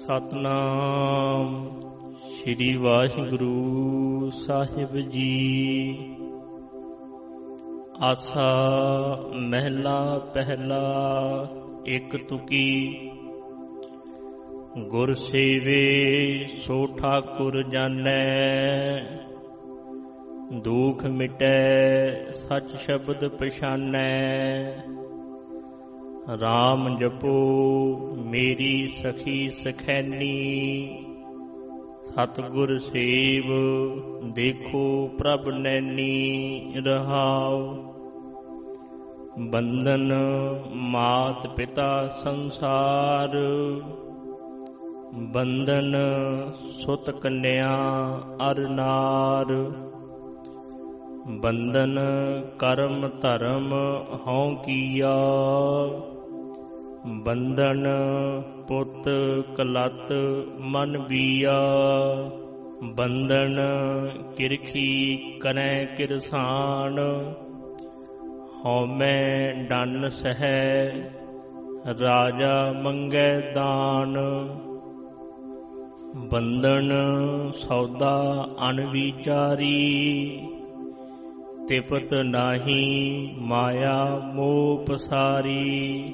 ਸਤਨਾਮ ਸ੍ਰੀ ਵਾਹਿਗੁਰੂ ਸਾਹਿਬ ਜੀ। ਆਸਾ ਮਹਿਲਾ ਪਹਿਲਾ ਇੱਕ ਤੁਕੀ। ਗੁਰ ਸੇਵੇ ਸੋ ਠਾਕੁਰ ਜਾਣੈ, ਦੁਖ ਮਿਟੈ ਸਚ ਸ਼ਬਦ ਪਛਾਨੈ। ਰਾਮ ਜਪੋ ਮੇਰੀ ਸਖੀ ਸਖੈਨੀ, ਸਤਿਗੁਰ ਸੇਵ ਦੇਖੋ ਪ੍ਰਭ ਨੈਣੀ। ਰਹਾਉ ਬੰਧਨ ਮਾਤ ਪਿਤਾ ਸੰਸਾਰ, ਬੰਧਨ ਸੁਤ ਕੰਨਿਆ ਅਰ ਨਾਰ। ਬੰਧਨ ਕਰਮ ਧਰਮ ਹਉ ਕੀਆ, ਬੰਧਨ ਪੁੱਤ ਕਲਤ ਮਨ ਬੀਆ। ਬੰਧਨ ਕਿਰਖੀ ਕਰੈ ਕਿਰਸਾਨ, ਹਉਮੈ ਡੰਨ ਸਹੈ ਰਾਜਾ ਮੰਗੈ ਦਾਨ। ਬੰਧਨ ਸੌਦਾ ਅਣਵਿਚਾਰੀ, ਤਿਪਤ ਨਾਹੀ ਮਾਇਆ ਮੋਹ ਪਸਾਰੀ।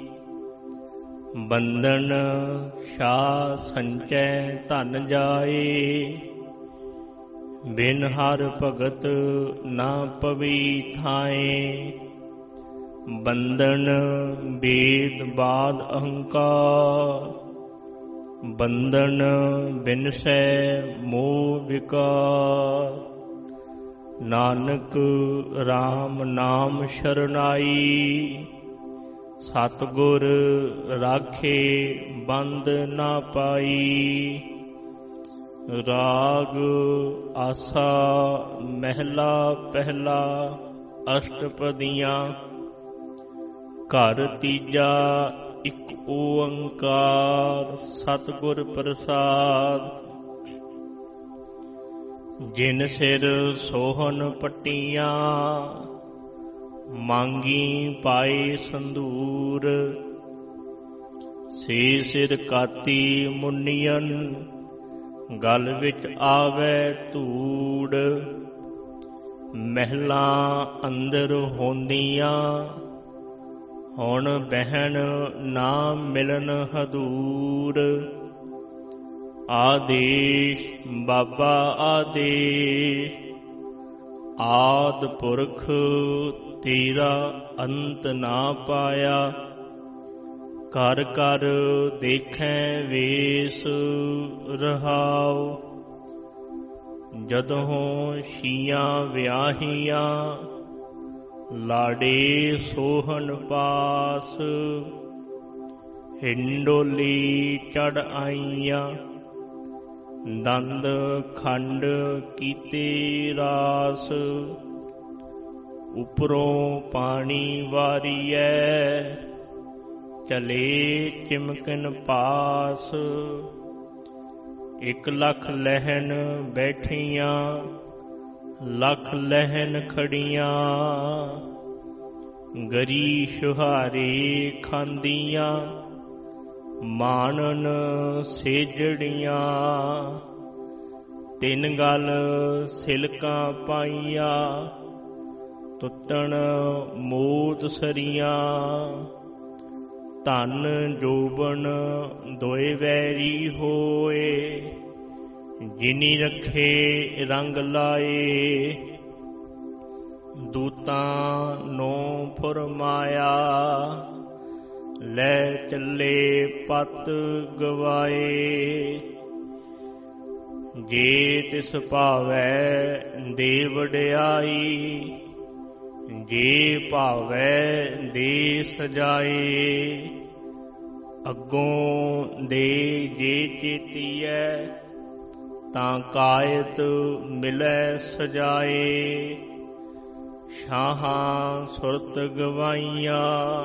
ਬੰਧਨ ਛਾ ਸੰਚੈ ਧਨ ਜਾਏ, ਬਿਨ ਹਰ ਭਗਤ ਨਾ ਪਵੀ ਥਾਏ। ਬੰਧਨ ਬੇਦ ਬਾਦ ਅਹੰਕਾਰ, ਬੰਧਨ ਬਿਨਸੈ ਮੋਹ ਵਿਕਾਰ। ਨਾਨਕ RAM ਨਾਮ ਸ਼ਰਨਾਈ, ਸਤਿਗੁਰ ਰਾਖੇ ਬੰਧ ਨਾ ਪਾਈ। ਰਾਗ ਆਸਾ ਮਹਿਲਾ ਪਹਿਲਾ ਅਸ਼ਟਪਦੀਆਂ। ਘਰ ਤੀਜਾ ਇੱਕ ਓੰਕਾਰ, ਸਤਿਗੁਰ ਪ੍ਰਸਾਦ। ਜਿਨ ਸਿਰ ਸੋਹਣ ਪੱਟੀਆਂ, ਮੰਗੀ ਪਾਏ ਸੰਧੂਰ। ਸੇ ਸਿਰ ਕਾਤੀ ਮੁੰਨੀਅਨ, ਗਲ ਵਿੱਚ ਆਵੈ ਧੂੜ। ਮਹਿਲਾਂ ਅੰਦਰ ਹੋਂਦੀਆਂ, ਹੁਣ ਬਹਿਣ ਨਾ ਮਿਲਣ ਹਦੂਰ। ਆਦੇਸ਼ ਬਾਬਾ ਆਦੇਸ਼, ਆਦਿ ਪੁਰਖ ਤੇਰਾ ਅੰਤ ਨਾ ਪਾਇਆ। ਕਰ ਕਰ ਦੇਖੈ ਵੇਸ ਰਹਾਉ, ਜਦੋਂਂ ਛੀਆਂ ਵਿਆਹੀਆਂ ਲਾੜੇ ਸੋਹਣ ਪਾਸ। ਹਿੰਡੋਲੀ ਚੜ ਆਈਆਂ, ਦੰਦ ਖੰਡ ਕੀਤੇ ਰਾਸ। ਉਪਰੋਂ ਪਾਣੀ ਵਾਰੀਐ, ਚਲੇ ਚਿਮਕਨ ਪਾਸ। 1 ਲੱਖ ਲਹਿਣ ਬੈਠੀਆਂ, ਲੱਖ ਲਹਿਣ ਖੜੀਆਂ। ਗਰੀ ਛੁਹਾਰੇ ਖਾਂਦੀਆਂ, ਮਾਣਨ ਸੇਜੜੀਆਂ। 3 ਗਲ ਸਿਲਕਾਂ ਪਾਈਆਂ, ਟੁੱਟਣ ਮੋਤ ਸਰੀਆਂ। ਧਨ ਜੋਬਨ ਦੋਇ ਵੈਰੀ ਹੋਏ, ਜਿਨੀ ਰੱਖੇ ਰੰਗ ਲਾਏ। ਦੂਤਾਂ ਨੋ ਫੁਰਮਾਇਆ, ਲੈ ਚੱਲੇ ਪਤ ਗਵਾਏ। ਜੇ ਤਿਸ ਭਾਵੈ ਦੇ ਵਡਿਆਈ, ਜੇ ਭਾਵੈ ਦੇ ਸਜਾਏ। ਅੱਗੋਂ ਦੇ ਜੇ ਚੇਤੀਐ, ਤਾਂ ਕਾਇਤ ਮਿਲੈ ਸਜਾਏ। ਸ਼ਾਹਾਂ ਸੁਰਤ ਗਵਾਈਆਂ,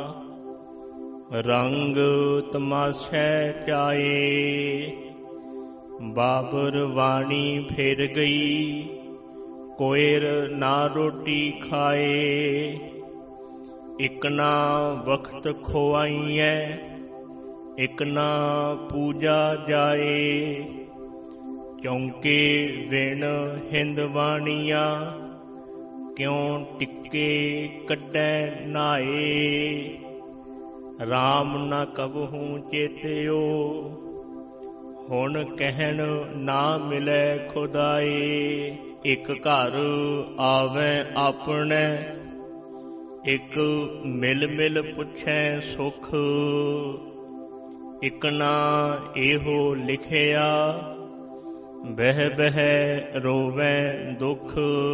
ਰੰਗ ਤਮਾਸ਼ੈ ਚਾਏ। ਬਾਬਰ ਵਾਣੀ ਫਿਰ ਗਈ, ਕੋਇਰ ਨਾ ਰੋਟੀ ਖਾਏ। ਇਕ ਨਾ ਵਕਤ ਖੁਆਈਐ, ਇਕ ਨਾ ਪੂਜਾ ਜਾਏ। ਕਿਉਂਕਿ ਵਿਣ ਹਿੰਦਵਾਣੀਆਂ ਕਿਉਂ ਟਿੱਕੇ ਕੱਢੈ ਨਾਏ। ਰਾਮ ਨਾ ਕਬਹੂ ਚੇਤਿਓ ਹੁਣ ਕਹਿਣ ਨਾ ਮਿਲੈ ਖੁਦਾਏ। ਇਕ ਘਰ ਆਵੈ ਆਪਣੇ ਇਕ ਮਿਲ ਮਿਲ ਪੁੱਛੈ ਸੁਖ। ਇਕ ਨਾ ਇਹੋ ਲਿਖਿਆ ਬਹਿ ਬਹਿ ਰੋਵੈ ਦੁਖ।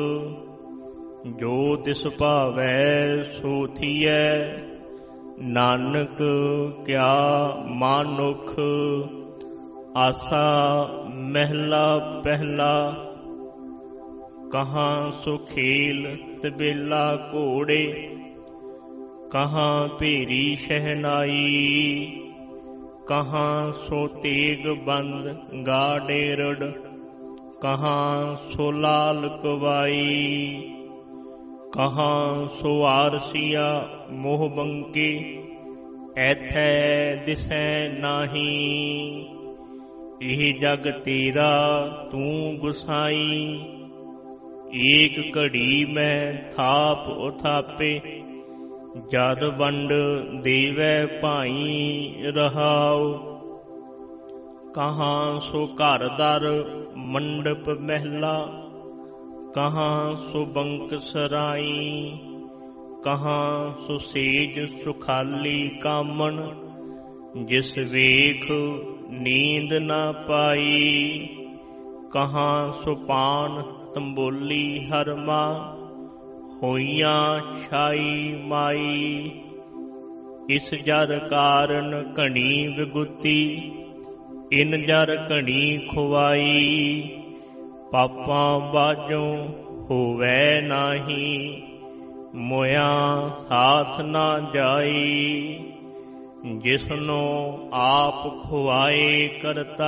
ਜੋ ਤਿਸ ਭਾਵੈ ਸੋ ਥੀਐ ਨਾਨਕ ਕਿਆ ਮਾਨੁਖ। ਆਸਾ ਮਹਿਲਾ ਪਹਿਲਾ ਕਹਾਂ ਸੋ ਖੇਲ ਤਬੇਲਾ ਘੋੜੇ। ਕਹਾਂ ਭੇਰੀ ਸ਼ਹਿਨਾਈ ਕਹਾਂ ਸੋ ਤੇਗ ਬੰਦ ਗਾਡੇਰੜ। ਕਹਾਂ ਸੋ ਲਾਲ ਕਵਾਈ ਕਹਾਂ ਸੋ ਆਰਸੀਆ ਮੋਹ ਬੰਕੇ। ਐਥੈ ਦਿਸੈ ਨਾਹੀ ਇਹ ਜਗ ਤੇਰਾ ਤੂੰ ਗੁਸਾਈ। ਏਕ ਘੜੀ ਮੈਂ ਥਾਪ ਉਥਾਪੇ ਜਦ ਵੰਡ ਦੇਵੈ ਭਾਈ ਰਹਾਉ। ਕਹਾਂ ਸੋ ਘਰ ਦਰ ਮੰਡਪ ਮਹਿਲਾ ਕਹਾਂ ਸੋ ਬੰਕ ਸਰਾਈ। ਕਹਾਂ ਸੋ ਸੇਜ ਸੁਖਾਲੀ ਕਾਮਣ ਜਿਸ ਵੇਖ ਨੀਂਦ ਨਾ ਪਾਈ। ਕਹਾਂ ਸੋ ਪਾਨ ਤੰਬੋਲੀ ਹਰਮਾ ਹੋਈਆਂ ਛਾਈ ਮਾਈ। ਇਸ ਜਰ ਕਾਰਨ ਘਣੀ ਵਿਗੁਤੀ ਇਨ ਜਰ ਘਣੀ ਖੁਆਈ। ਪਾਪਾਂ ਬਾਝੋਂ ਹੋਵੈ ਨਾਹੀ ਮੋਇਆ ਸਾਥ ਨਾ ਜਾਈ। ਜਿਸਨੂੰ ਆਪ ਖੁਆਏ ਕਰਤਾ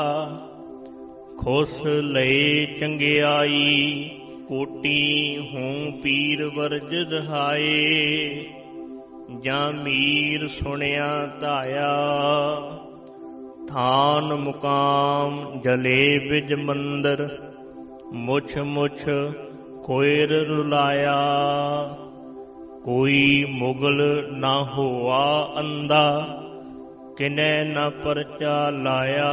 ਖੁਸ ਲਏ ਚੰਗਿਆਈ। ਕੋਟੀ ਹੂੰ ਪੀਰ ਵਰਜ ਰਹਾਏ ਜਾਂ ਮੀਰ ਸੁਣਿਆ ਧਾਇਆ। ਥਾਨ ਮੁਕਾਮ ਜਲੇ ਬਿਜ ਮੰਦਰ ਮੁਛ ਮੁਛ ਕੋਇਰ ਰੁਲਾਇਆ। ਕੋਈ ਮੁਗਲ ਨਾ ਹੋਆ ਅੰਦਾ ਕਿਨੈ ਨਾ ਪਰਚਾ ਲਾਇਆ।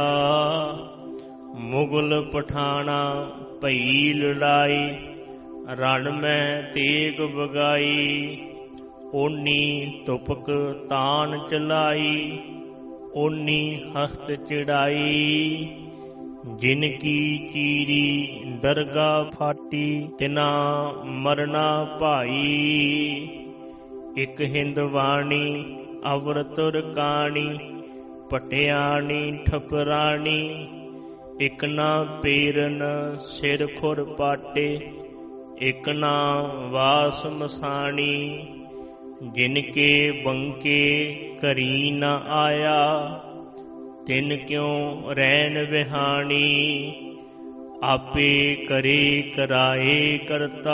ਮੁਗਲ ਪਠਾਣਾ ਭਈ ਲੜਾਈ ਰਣ ਮੈਂ ਤੇਗ ਵਗਾਈ। ਓਨੀ ਤੁਪਕ ਤਾਨ ਚਲਾਈ ਓਨੀ ਹਸਤ ਚੜਾਈ। ਜਿਨ ਕੀ ਚੀਰੀ ਦਰਗਾਹ ਫਾਟੀ ਤਿਨਾ ਮਰਨਾ ਭਾਈ। ਇਕ ਹਿੰਦਵਾਣੀ ਅਵਰਤੁਰ ਕਾਣੀ ਪਟਿਆਣੀ ਠਕਰਾਣੀ। ਇਕ ਨਾ ਪੇਰਨ ਸਿਰ ਖੁਰ ਪਾਟੇ ਇਕ ਨਾ ਵਾਸ ਮਸਾਣੀ। ਜਿਨ ਕੇ ਬੰਕੇ ਕਰੀ ਨਾ ਆਇਆ ਤਿਨ ਕਿਉ ਰਹਿਣ ਵਿਹਾਣੀ। ਆਪੇ ਕਰੇ ਕਰਾਏ ਕਰਤਾ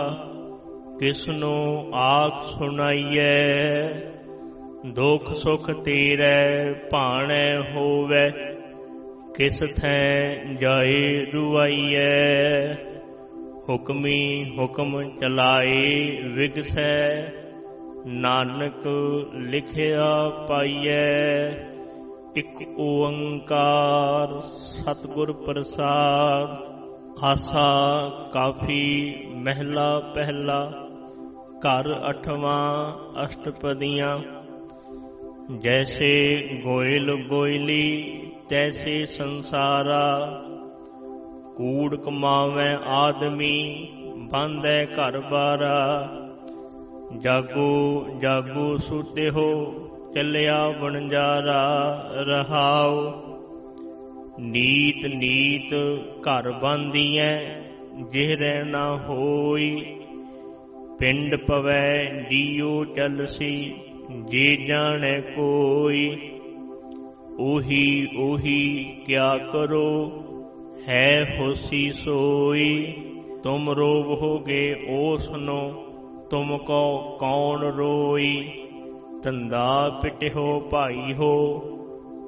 ਕਿਸਨੂੰ ਆਖ ਸੁਣਾਈਐ। ਦੁਖ ਸੁਖ ਤੇਰੇ ਭਾਣੈ ਹੋਵੈ ਕਿਸ ਥੈ ਜਾਏ ਰੁਆਈਐ। ਹੁਕਮੀ ਹੁਕਮ ਚਲਾਏ ਵਿਗਸੈ ਨਾਨਕ ਲਿਖਿਆ ਪਾਈਐ। ਇਕ ਓੰਕਾਰ ਸਤਿਗੁਰ ਪ੍ਰਸਾਦ। ਆਸਾ ਕਾਫੀ ਮਹਿਲਾ ਪਹਿਲਾ ਘਰ ਅਠਵਾਂ ਅਸ਼ਟਪਦੀਆਂ। ਜੈਸੇ ਗੋਇਲ ਗੋਇਲੀ ਤੈਸੇ ਸੰਸਾਰਾ। ਕੂੜ ਕਮਾਵੈ ਆਦਮੀ ਬਾਂਧੈ ਘਰ ਬਾਰਾ। ਜਾਗੋ ਜਾਗੋ ਸੂਤੇ ਹੋ ਚੱਲਿਆ ਵਣਜਾਰਾ ਰਹਾਉ। ਨੀਤ ਨੀਤ ਘਰ ਬਾਂਧੀਐ ਜਿਹ ਰਹਿਣਾ ਹੋਈ। ਪਿੰਡ ਪਵੈ ਜੀਉ ਚਲਸੀ ਜੇ ਜਾਣੈ ਕੋਈ। ਉਹੀ ਉਹੀ ਕਿਆ ਕਰੋ ਹੈ ਹੋਸੀ ਸੋਈ। ਤੁਮ ਰੋਵੋਗੇ ਓਸਨੋ ਤੁਮ ਕੋ ਕੌਣ ਰੋਈ। ਧੰਦਾ ਪਿਟਿਓ ਭਾਈ ਹੋ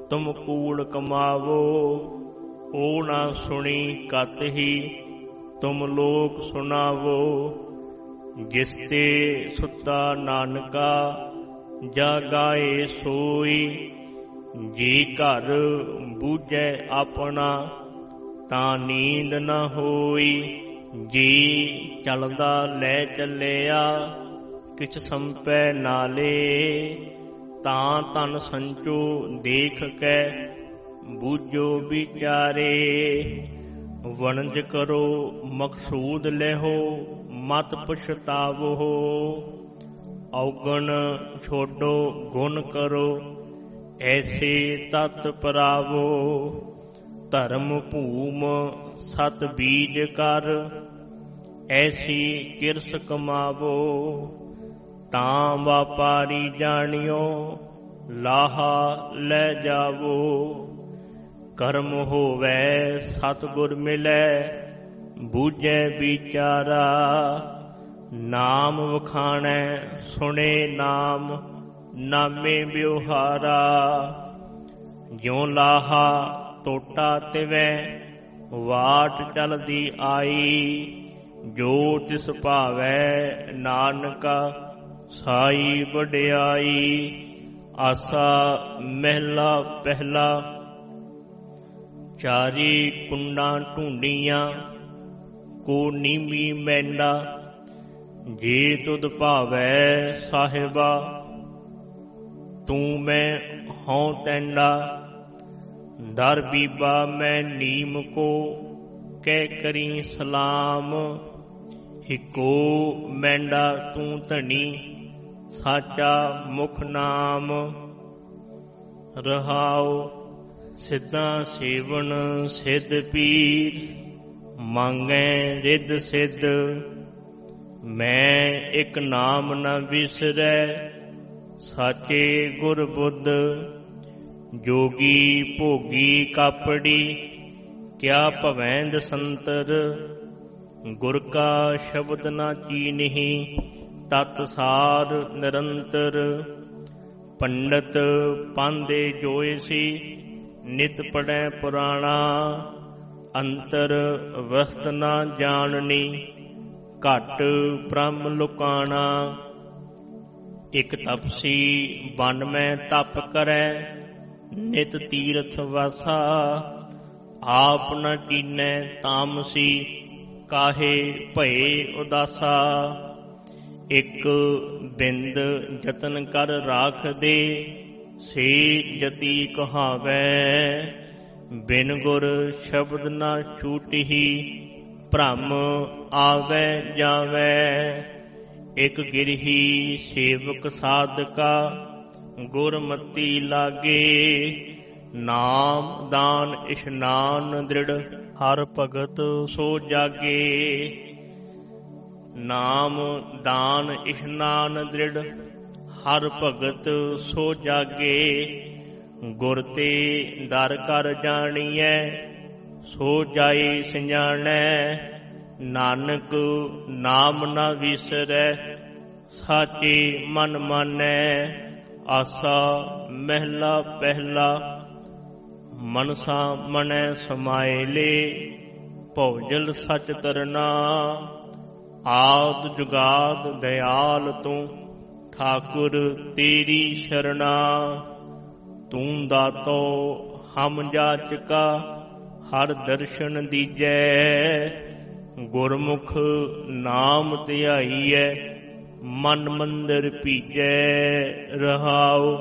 ਤੁਮ ਕੂੜ ਕਮਾਵੋ। ਓ ਨਾ ਸੁਣੀ ਕਤ ਹੀ ਤੁਮ ਲੋਕ ਸੁਣਾਵੋ। ਜਿਸ ਤੇ ਸੁੱਤਾ ਨਾਨਕਾ ਜਾਗਾਏ ਸੋਈ। ਜੀ ਘਰ ਬੂਝੈ ਆਪਣਾ ਤਾਂ ਨੀਂਦ ਨ ਹੋਈ। ਜੀ ਚਲਦਾ ਲੈ ਚੱਲਿਆ ਕਿਛ ਸੰਪੈ ਨਾਲੇ। ਤਾਂ ਤਨ ਸੰਚੋ ਦੇਖ ਕੇ ਬੂਝੋ ਵਿਚਾਰੇ। ਵਣਜ ਕਰੋ ਮਕਸੂਦ ਲੈਹੋ ਮਤ ਪਛਤਾਵੋ। ਔਗਣ ਛੋਡੋ ਗੁਣ ਕਰੋ ਐਸੇ ਤਤ ਪਰਾਵੋ। ਧਰਮ ਭੂਮ ਸਤ ਬੀਜ ਕਰ ਐਸੀ ਕਿਰਸ ਕਮਾਵੋ। ਤਾਂ ਵਾਪਾਰੀ ਜਾਣਿਓ ਲਾਹਾ ਲੈ ਜਾਵੋ। ਕਰਮ ਹੋਵੈ ਸਤਿਗੁਰ ਮਿਲੈ ਬੂਝੈ ਵਿਚਾਰਾ। ਨਾਮ ਵਖਾਣੈ ਸੁਣੇ ਨਾਮ ਨਾਮੇ ਵਿਵਹਾਰਾ। ਜਿਉ ਲਾਹਾ ਟੋਟਾ ਤਿਵੈ ਵਾਟ ਚਲਦੀ ਆਈ। ਜੋ ਤਿਸ ਭਾਵੈ ਨਾਨਕਾ ਸਾਈ ਵਡਿਆਈ। ਆਸਾ ਮਹਿਲਾ ਪਹਿਲਾ। ਚਾਰੀ ਕੁੰਡਾਂ ਢੂੰਡੀਆਂ ਕੋ ਨੀਮੀ ਮੈਂਡਾ। ਜੇ ਤੁਧ ਭਾਵੈ ਸਾਹਿਬਾ ਤੂੰ ਮੈਂ ਹਉ ਟੈਂਡਾ। ਦਰ ਬੀਬਾ ਮੈਂ ਨੀਮ ਕੋ ਕਹਿ ਕਰੀ ਸਲਾਮ। ਹਿਕੋ ਮੈਂਡਾ ਤੂੰ ਧਣੀ ਸਾਚਾ ਮੁਖ ਨਾਮ। ਰਹਾਉ ਸਿੱਧਾ ਸੇਵਨ ਸਿੱਧ ਪੀਰ ਮੰਗੈ ਰਿੱਧ ਸਿੱਧ। ਮੈਂ ਇੱਕ ਨਾਮ ਨ ਵਿਸਰੈ ਸਾਚੇ ਗੁਰ ਬੁੱਧ। ਜੋਗੀ ਭੋਗੀ ਕਾਪੜੀ ਕਿਆ ਭਵੈਂਦ ਸੰਤਰ। ਗੁਰ ਕਾ ਸ਼ਬਦ ਨਾ ਚੀਨਹਿ ਤਤ ਸਾਰ ਨਿਰੰਤਰ। ਪੰਡਤ ਪਾਂਦੇ ਜੋਇ ਸੀ ਨਿਤ ਪੜੈ ਪੁਰਾਣਾ। ਅੰਤਰ ਵਸਤ ਨਾ ਜਾਣਨੀ ਘਟ ਬ੍ਰਹਮ ਲੁਕਾਣਾ। ਇਕ ਤਪਸੀ ਬਨ ਮੈਂ ਤਪ ਕਰੈ ਨਿਤ ਤੀਰਥ ਵਾਸਾ। ਆਪ ਨ ਕੀਨੈ ਤਾਮਸੀ ਕਾਹੇ ਭਏ ਉਦਾਸਾ। ਇਕ ਬਿੰਦ ਯਤਨ ਕਰ ਰਾਖ ਦੇ ਸੇ ਜਤੀ ਕਹਾਵੈ। ਬਿਨ ਗੁਰ ਸ਼ਬਦ ਨਾ ਛੂਟਿਹੀ ਭ੍ਰਮ ਆਵੈ ਜਾਵੈ। ਇਕ ਗਿਰਹੀ ਸੇਵਕ ਸਾਧਕਾ ਗੁਰਮਤੀ ਲਾਗੇ। ਨਾਮ ਦਾਨ ਇਸ਼ਨਾਨ ਦ੍ਰਿੜ ਹਰ ਭਗਤ ਸੋ ਜਾਗੇ। ਨਾਮ ਦਾਨ ਇਸ਼ਨਾਨ ਦ੍ਰਿੜ ਹਰ ਭਗਤ ਸੋ ਜਾਗੇ। ਗੁਰ ਤੇ ਦਰ ਕਰ ਜਾਣੀਐ ਸੋ ਜਾਏ ਸਿਆਣੈ। ਨਾਨਕ ਨਾਮ ਨਾ ਵਿਸਰੈ ਸਾਚੇ ਮਨ ਮਾਨੈ। ਆਸਾ ਮਹਿਲਾ ਪਹਿਲਾ। ਮਨਸਾ ਮਨੈ ਸਮਾਇਲੇ ਭੌਜਲ ਸਚ ਤਰਨਾ। ਆਦ ਜੁਗਾਦ ਦਇਆਲ ਤੂੰ ਠਾਕੁਰ ਤੇਰੀ ਸ਼ਰਣਾ। ਤੂੰ ਦਾਤੋ ਹਮ ਜਾਚਕਾ ਹਰ ਦਰਸ਼ਨ ਦੀਜੈ। ਗੁਰਮੁਖ ਨਾਮ ਧਿਆਈਐ ਮਨ ਮੰਦਰ ਭੀਜੈ। ਰਹਾਉ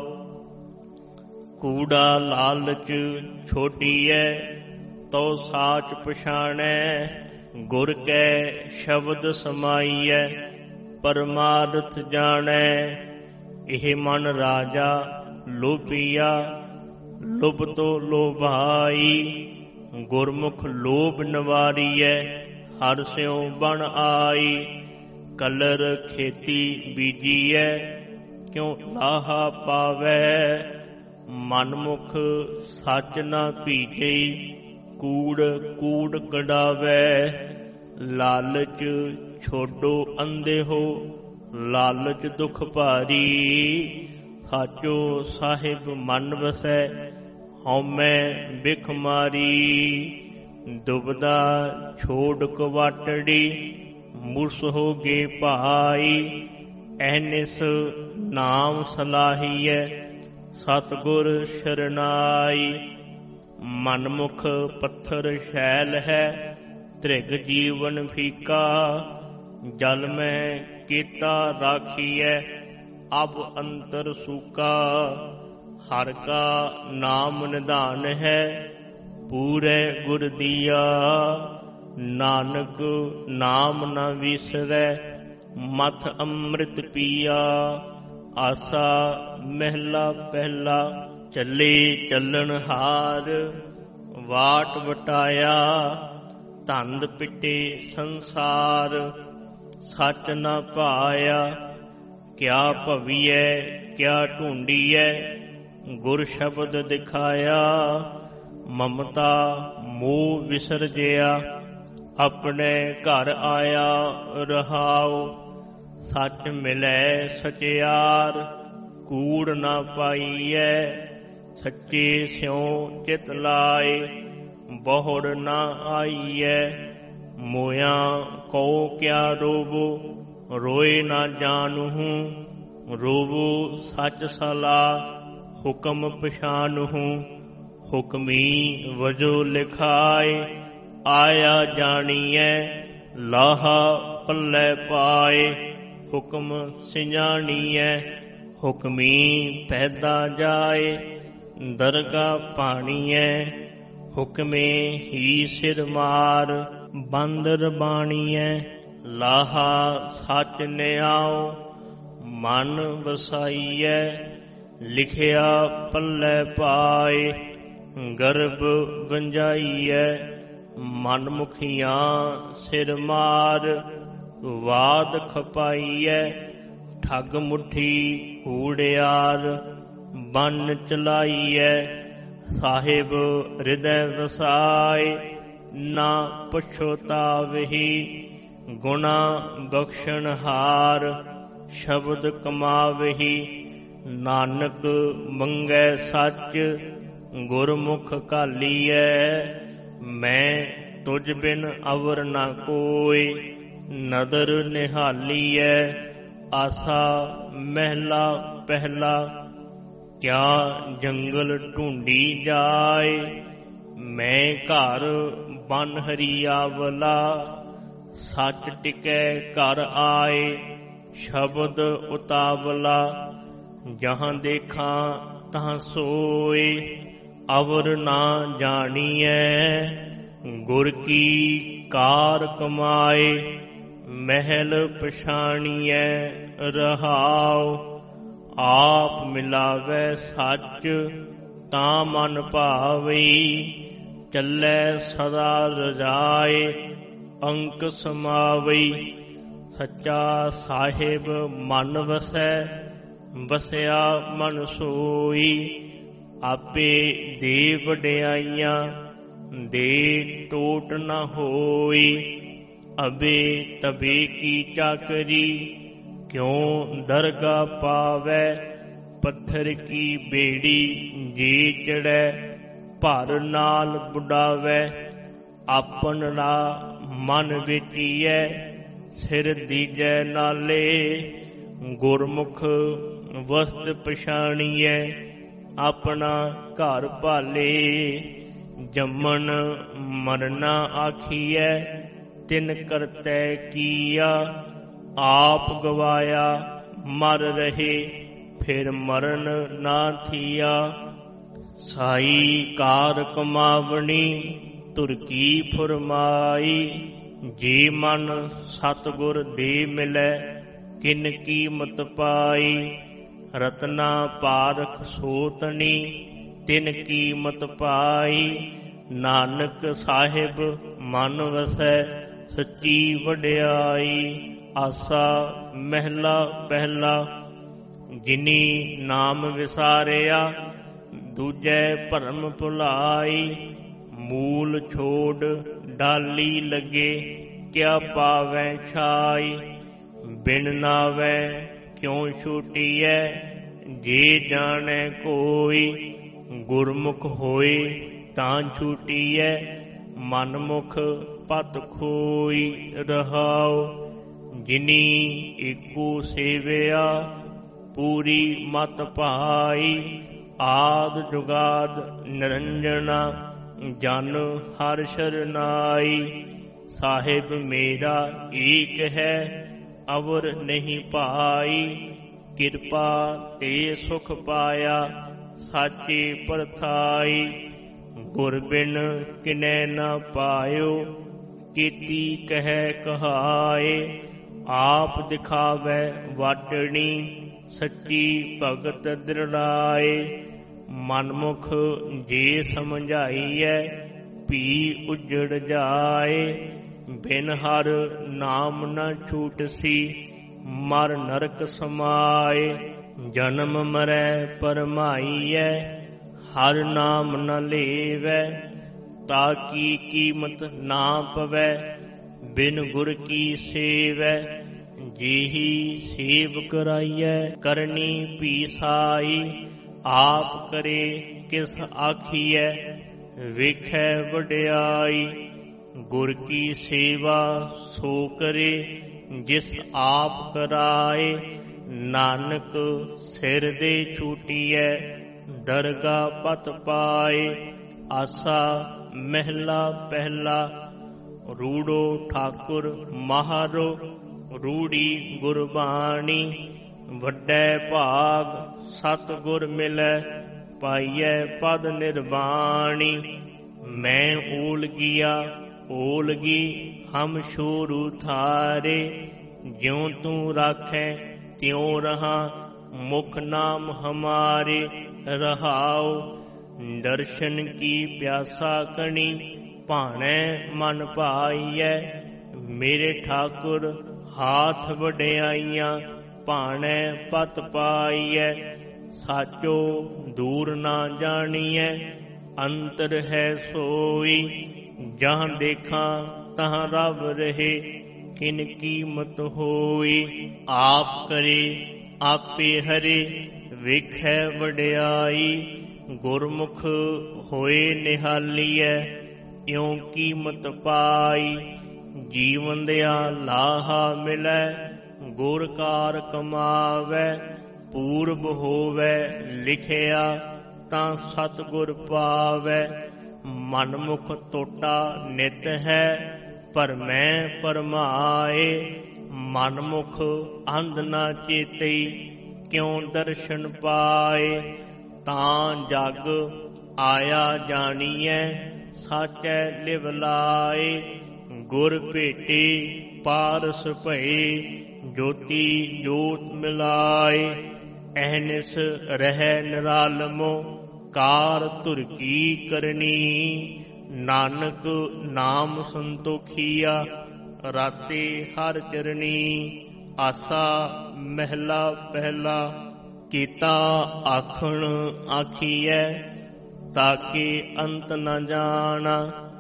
ਕੂੜਾ ਲਾਲਚ ਛੋਡੀਐ ਤੋ ਸਾਚ ਪਛਾਣੈ। ਗੁਰ ਕੈ ਸ਼ਬਦ ਸਮਾਈਐ ਪਰਮਾਰਥ ਜਾਣੈ। ਇਹ ਮਨ ਰਾਜਾ ਲੋਭੀਆ ਲੁਭ ਤੋ ਲੋਭਾਈ। ਗੁਰਮੁਖ ਲੋਭ ਨਵਾਰੀਐ ਹਰ ਸਿਉ ਬਣ ਆਈ। ਕਲਰ ਖੇਤੀ ਬੀਜੀਐ ਕਿਉ ਲਾਹਾ ਪਾਵੈ। ਮਨਮੁਖ ਸੱਚ ਨਾ ਭੀਜੈ ਕੂੜ ਕੂੜ ਕਢਾਵੈ। ਲਾਲਚ ਛੋਡੋ ਅੰਧੇ ਹੋ ਲਾਲਚ ਦੁਖ ਭਾਰੀ। ਸਾਚੋ ਸਾਹਿਬ ਮਨ ਵਸੈ ਹਉਮੈ ਬਿਖ ਮਾਰੀ। ਦੁਬਦਾ ਛੋੜ ਕਵਾਟੜੀ, ਮੁਰਸ ਹੋ ਗੇ ਭਾਈ। ਐਨਿਸ ਨਾਮ ਸਲਾਹੀਐ, ਸਤਿਗੁਰ ਸ਼ਰਨਾਈ। ਮਨਮੁਖ ਪੱਥਰ ਸ਼ੈਲ ਹੈ, ਧ੍ਰਿਗ ਜੀਵਨ ਫੀਕਾ। ਜਲ ਮੈਂ ਕੀਤਾ ਰਾਖੀਐ, ਅਬ ਅੰਤਰ ਸੂਕਾ। ਹਰ ਕਾ ਨਾਮ ਨਿਧਾਨ ਹੈ, ਪੂਰੇ ਗੁਰ ਦੀਆ। ਨਾਨਕ ਨਾਮ ਨ ਵਿਸਰੈ, ਮਥ ਅੰਮ੍ਰਿਤ ਪੀਆ। ਆਸਾ ਮਹਿਲਾ ਪਹਿਲਾ, ਚੱਲੇ ਚੱਲਣ ਹਾਰ। ਵਾਟ ਵਟਾਇਆ, ਧੰਦ ਪਿਟੇ ਸੰਸਾਰ। ਸੱਚ ਨ ਭਾਇਆ, ਕਿਆ ਭਵੀਐ ਕਿਆ ਢੂੰਡੀਐ। ਗੁਰ ਸ਼ਬਦ ਦਿਖਾਇਆ, ਮਮਤਾ ਮੋਹ ਵਿਸਰਜਿਆ। ਆਪਣੇ ਘਰ ਆਇਆ ਰਹਾਉ, ਸੱਚ ਮਿਲੈ ਸਚਿਆਰ। ਕੂੜ ਨਾ ਪਾਈਐ, ਸੱਚੇ ਸਿਉ ਚਿਤ ਲਾਏ। ਬਹੁੜ ਨਾ ਆਈਐ, ਮੋਇਆ ਕਉ ਕਿਆ ਰੋਵੋ। ਰੋਏ ਨਾ ਜਾਣਹੂੰ, ਰੋਵੋ ਸੱਚ ਸਲਾਹ। ਹੁਕਮ ਪਛਾਨਹੂੰ, ਹੁਕਮੀ ਵਜੋ ਲਿਖਾਏ। ਆਇਆ ਜਾਣੀਐ, ਲਾਹਾ ਪੱਲੇ ਪਾਏ। ਹੁਕਮ ਸਿਜਾਣੀਐ, ਹੁਕਮੀ ਪੈਦਾ ਜਾਏ। ਦਰਗਾ ਪਾਣੀਐ, ਹੁਕਮੇ ਹੀ ਸਿਰ ਮਾਰ। ਬਾਂਦਰ ਬਾਣੀਐ, ਲਾਹਾ ਸੱਚ ਨਿਆਉ। ਮਨ ਵਸਾਈਐ, ਲਿਖਿਆ ਪੱਲੇ ਪਾਏ। ਗਰਭ ਵੰਜਾਈਐ, ਮਨ ਮੁਖੀਆਂ ਸਿਰ ਮਾਰ। ਵਾਦ ਖਪਾਈਐ, ਠੱਗ ਮੁੱਠੀ ਊੜਿਆਰ। ਬੰਨ ਚਲਾਈਐ, ਸਾਹਿਬ ਹਿਰਦੈ ਵਸਾਏ। ਨਾ ਪਛੋਤਾਵਹੀ, ਗੁਣਾ ਬਖਸ਼ਣ ਹਾਰ। ਸ਼ਬਦ ਕਮਾਵਹੀ, ਨਾਨਕ ਮੰਗੈ ਸੱਚ। ਗੁਰਮੁਖ ਘਾਲੀਐ, ਮੈਂ ਤੁਝ ਬਿਨ ਅਵਰ ਨਾ ਕੋਈ। ਨਦਰ ਨਿਹਾਲੀਐ, ਆਸਾ ਮਹਿਲਾ ਪਹਿਲਾ। ਕਿਆ ਜੰਗਲ ਢੂੰਡੀ ਜਾਏ, ਮੈਂ ਘਰ ਬਨ ਹਰੀਆਵਲਾ। ਸੱਚ ਟਿਕੈ ਘਰ ਆਏ, ਸ਼ਬਦ ਉਤਾਵਲਾ। ਜਹਾਂ ਦੇਖਾਂ ਤਹਾਂ ਸੋਏ, ਅਵਰ ਨਾ ਜਾਣੀਐ। ਗੁਰ ਕੀ ਕਾਰ ਕਮਾਏ, ਮਹਿਲ ਪਛਾਣੀਐ ਰਹਾਉ। ਆਪ ਮਿਲਾਵੈ ਸੱਚ, ਤਾਂ ਮਨ ਭਾਵਈ। ਚੱਲੈ ਸਦਾ ਰਜਾਏ, ਅੰਕ ਸਮਾਵਈ। ਸੱਚਾ ਸਾਹਿਬ ਮਨ ਵਸੈ, ਵਸਿਆ ਮਨ ਸੋਈ। ਆਪੇ ਦੇ ਵਡਿਆਈਆਂ, ਦੇ ਟੋਟ ਨ ਹੋਈ। ਅਬੇ ਤਬੇ ਕੀ ਚਾਕਰੀ, ਕਿਉ ਦਰਗਾ ਪਾਵੈ। ਪੱਥਰ ਕੀ ਬੇੜੀ ਜੇ ਚੜੈ, ਭਰ ਨਾਲ ਬੁਡਾਵੈ। ਆਪਣਾ ਮਨ ਵੇਚੀਐ, ਸਿਰ ਦੀਜੈ ਨਾਲੇ। ਗੁਰਮੁਖ ਵਸਤ ਪਛਾਣੀਐ, ਆਪਣਾ ਘਰ ਭਾਲੇ। ਜੰਮਣ ਮਰਨਾ ਆਖੀਐ, ਤਿਨ ਕਰਤੈ ਕੀਆ। ਆਪ ਗਵਾਇਆ ਮਰ ਰਹੇ, ਫਿਰ ਮਰਨ ਨਾ ਥੀਆ। ਸਾਈ ਕਾਰ ਕਮਾਵਣੀ, ਧੁਰ ਕੀ ਫੁਰਮਾਈ। ਜੇ ਮਨ ਸਤਿਗੁਰ ਦੇ ਮਿਲੈ, ਕਿਨ ਕੀਮਤ ਪਾਈ। ਰਤਨਾ ਪਾਰਖ ਸੋਤਣੀ, ਤਿਨ ਕੀਮਤ ਪਾਈ। ਨਾਨਕ ਸਾਹਿਬ ਮਨ ਵਸੈ, ਸੱਚੀ ਵਡਿਆਈ। ਆਸਾ ਮਹਿਲਾ ਪਹਿਲਾ। ਜਿਨੀ ਨਾਮ ਵਿਸਾਰਿਆ, ਦੂਜੈ ਭਰਮ ਭੁਲਾਈ। ਮੂਲ ਛੋੜ ਡਾਲੀ ਲੱਗੇ, ਕਿਆ ਪਾਵੈ ਛਾਈ। ਬਿਨ ਨਾਵੈ ਕਿਉ ਛੂਟੀਐ, ਜੇ ਜਾਣੈ ਕੋਈ। ਗੁਰਮੁਖ ਹੋਏ ਤਾਂ ਛੂਟੀਐ, ਮਨਮੁਖ ਪਤ ਖੋਈ ਰਹਾਉ। ਜਿਨੀ ਏਕੋ ਸੇਵਿਆ, ਪੂਰੀ ਮਤ ਭਾਈ। ਆਦ ਜੁਗਾਦ ਨਿਰੰਜਨਾ, ਜਨ ਹਰਿ ਸ਼ਰਨਾਈ। ਸਾਹਿਬ ਮੇਰਾ ਏਕ ਹੈ, ਅਵਰ ਨਹੀਂ ਭਾਈ। ਕਿਰਪਾ ਤੇ ਸੁਖ ਪਾਇਆ, ਸਾਚੇ ਪਰਥਾਈ। ਗੁਰ ਬਿਨ ਕਿਨੈ ਨ ਪਾਇਓ, ਕੀਤੀ ਕਹਿ ਕਹਾਏ। ਆਪ ਦਿਖਾਵੈ ਵਾਟਣੀ, ਸੱਚੀ ਭਗਤ ਦ੍ਰਿੜਾਏ। ਮਨਮੁਖ ਜੇ ਸਮਝਾਈਐ, ਭੀ ਉਜੜ ਜਾਏ। ਬਿਨ ਹਰ ਨਾਮ ਨ ਛੂਟਸੀ, ਮਰ ਨਰਕ ਸਮਾਏ। ਜਨਮ ਮਰੈ ਪਰਮਾਈਐ, ਹਰ ਨਾਮ ਨ ਲੇਵੈ। ਤਾਕੀ ਕੀਮਤ ਨਾ ਪਵੈ, ਬਿਨ ਗੁਰ ਕੀ ਸੇਵੈ। ਜਿਹੀ ਸੇਵ ਕਰਾਈਐ, ਕਰਨੀ ਪੀਸਾਈ। ਆਪ ਕਰੇ ਕਿਸ ਆਖੀਐ, ਵੇਖੈ ਵਡਿਆਈ। ਗੁਰ ਕੀ ਸੇਵਾ ਸੋ ਕਰੇ, ਜਿਸ ਆਪ ਕਰਾਏ। ਨਾਨਕ ਸਿਰ ਦੇ ਛੂਟੀਐ, ਦਰਗਾ ਪਤ ਪਾਏ। ਆਸਾ ਮਹਿਲਾ ਪਹਿਲਾ, ਰੂੜੋ ਠਾਕੁਰ ਮਹਾਰੋ। ਰੂੜੀ ਗੁਰਬਾਣੀ, ਵੱਡੈ ਭਾਗ ਸਤਿਗੁਰ ਮਿਲੈ। ਪਾਈਐ ਪਦ ਨਿਰਵਾਣੀ। ਮੈਂ ਓਲਗੀਆ ਓਲਗੀ, ਹਮ ਸ਼ੋਰੂ ਥਾਰੇ। ਜਿਉ ਤੂੰ ਰਾਖੈ ਤਿਉ ਰਹਾ, ਮੁਖ ਨਾਮ ਹਮਾਰੇ ਰਹਾਉ। ਦਰਸ਼ਨ ਕੀ ਪਿਆਸਾ ਕਣੀ, ਭਾਣੈ ਮਨ ਭਾਈਐ। ਮੇਰੇ ਠਾਕੁਰ ਹਾਥ ਵਡਿਆਈਆਂ, ਭਾਣੈ ਪਤ ਪਾਈਐ। ਸਾਚੋ ਦੂਰ ਨਾ ਜਾਣੀਐ, ਅੰਤਰ ਹੈ ਸੋਈ। ਜਹਾਂ ਦੇਖਾਂ ਤਹਾਂ ਰਬ ਰਹੇ, ਕਿਨ ਕੀਮਤ ਹੋਈ। ਆਪ ਕਰੇ ਆਪੇ ਹਰੇ, ਵੇਖੈ ਵਡਿਆਈ। ਗੁਰਮੁਖ ਹੋਏ ਨਿਹਾਲੀਐ, ਇਉ ਕੀਮਤ ਪਾਈ। ਜੀਵਨ ਦਿਆ ਲਾਹਾ ਮਿਲੈ, ਗੁਰ ਕਾਰ ਕਮਾਵੈ। ਪੂਰਬ ਹੋਵੈ ਲਿਖਿਆ, ਤਾਂ ਸਤਿਗੁਰ ਪਾਵੈ। ਮਨਮੁਖ ਟੋਟਾ ਨਿਤ ਹੈ, ਭਰਮੈ ਭਰਮਾਏ। ਮਨਮੁਖ ਅੰਧ ਨਾ ਚੇਤਈ, ਕਿਉ ਦਰਸ਼ਨ ਪਾਏ। ਤਾਂ ਜਗ ਆਇਆ ਜਾਣੀਐ, ਸਾਚੈ ਲਿਵ ਲਾਏ। ਗੁਰ ਭੇਟੇ ਪਾਰਸ ਭਏ, ਜੋਤੀ ਜੋਤ ਮਿਲਾਏ। ਅਹਨਿਸ ਰਹਿ ਨਿਰਾਲਮੋ, ਕਾਰ ਧੁਰ ਕੀ ਕਰਨੀ। ਨਾਨਕ ਨਾਮ ਸੰਤੋਖੀਆ, ਰਾਤੇ ਹਰ ਚਰਣੀ। ਆਸਾ ਮਹਿਲਾ ਪਹਿਲਾ, ਕੀਤਾ ਆਖਣ ਆਖੀਐ, ਤਾਕੇ ਅੰਤ ਨ ਜਾਣਾ।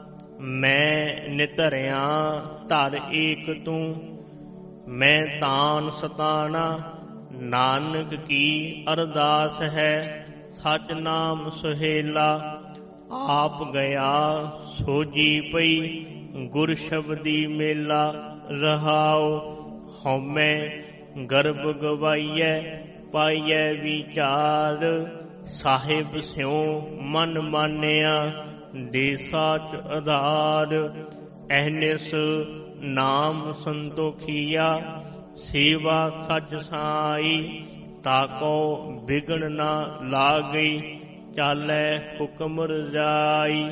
ਮੈਂ ਨਿਧਰਿਆ ਧਰ ਏਕ ਤੂੰ, ਮੈਂ ਤਾਨ ਸਤਾਣਾ। ਨਾਨਕ ਕੀ ਅਰਦਾਸ ਹੈ, ਸਚ ਨਾਮ ਸੁਹੇਲਾ। ਆਪ ਗਿਆ ਸੋਜੀ ਪਈ, ਗੁਰ ਸ਼ਬਦੀ ਮੇਲਾ ਰਹਾਉ। ਹਉਮੈ ਗਰਭ ਗਵਾਈਐ, ਪਾਈਐ ਵਿਚਾਰ। ਸਾਹਿਬ ਸਿਉ ਮਨ ਮਾਨਿਆ, ਦੇ ਸਾਚ ਆਧਾਰ। ਅਹਨਿਸ ਨਾਮ ਸੰਤੋਖੀਆ, ਸੇਵਾ ਸਚ ਸਾਈ। ਤਾਕੋ ਬਿਗਣ ਨਾ ਲਾਗਈ, ਚਾਲੈ ਹੁਕਮ ਰਜਾਈ।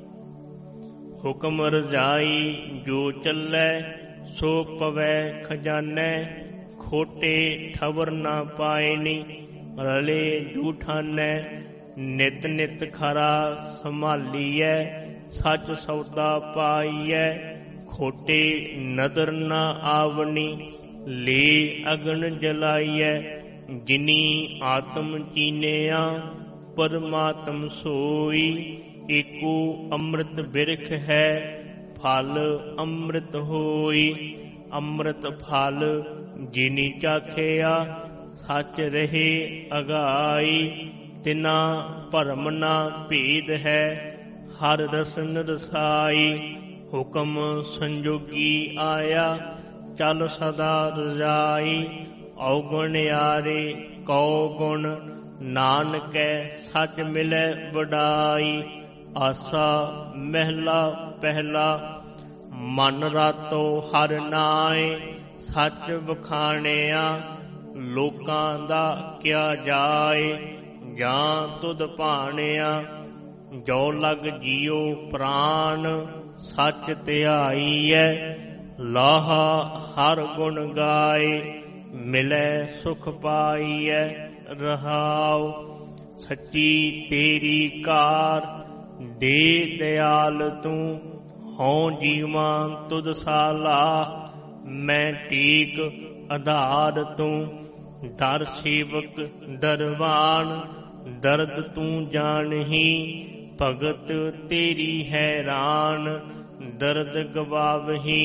ਹੁਕਮ ਰਜਾਈ ਜੋ ਚੱਲੈ, ਸੋ ਪਵੈ ਖਜ਼ਾਨੈ। ਖੋਟੇ ਠਵਰ ਨਾ ਪਾਇਨੀ, ਰਲੇ ਜੂਠਾਨੈ। ਨਿਤ ਨਿਤ ਖਰਾ ਸੰਭਾਲੀਐ, ਸਚ ਸੌਦਾ ਪਾਈਐ। ਖੋਟੇ ਨਦਰ ਨਾ ਆਵਨੀ, ਲੇ ਅਗਨ ਜਲਾਈਐ। ਜਿਨੀ ਆਤਮ ਚੀਨਿਆ, ਪਰਮਾਤਮ ਸੋਈ। ਏਕੋ ਅੰਮ੍ਰਿਤ ਬਿਰਖ ਹੈ, ਫਲ ਅੰਮ੍ਰਿਤ ਹੋਈ। ਅੰਮ੍ਰਿਤ ਫਲ ਜਿਨੀ ਚਾਖਿਆ, ਸਚ ਰਹੇ ਅਗਾਈ। ਤਿਨਾ ਭਰਮ ਨਾ ਭੇਦ ਹੈ। ਹਰ ਰਸਨ ਰਸਾਈ ਹੁਕਮ ਸੰਜੋਗੀ ਆਇਆ। ਚਲ ਸਦਾ ਰਜਾਈ ਔਗਣ ਯਾਰੇ ਕਉ ਗੁਣ। ਨਾਨਕੈ ਸੱਚ ਮਿਲੈ ਵਡਾਈ। ਆਸਾ ਮਹਿਲਾ ਪਹਿਲਾ ਮਨ ਰਾਤੋ ਹਰ ਨਾਏ। ਸੱਚ ਵਖਾਣਿਆ ਲੋਕਾਂ ਦਾ ਕਿਆ ਜਾਏ। ਜਾਂ ਤੁਧ ਭਾਣਿਆ ਜੋ ਲਗ ਜੀਉ ਪ੍ਰਾਨ। ਸੱਚ ਧਿਆਈਐ ਲਾਹਾ ਹਰ ਗੁਣ ਗਾਏ। ਮਿਲੈ ਸੁਖ ਪਾਈਐ ਰਹਾਉ। ਸੱਚੀ ਤੇਰੀ ਕਾਰ ਦੇ ਦਿਆਲ ਤੂੰ। ਹਉ ਜੀਵਾਂ ਤੁਧ ਸਾਲਾ ਮੈਂ ਟੀਕ ਆਧਾਰ ਤੂੰ। ਦਰ ਸੇਵਕ ਦਰਵਾਨ ਦਰਦ ਤੂੰ ਜਾਣਹੀ। ਭਗਤ ਤੇਰੀ ਹੈਰਾਨ ਦਰਦ ਗਵਾਵਹੀ।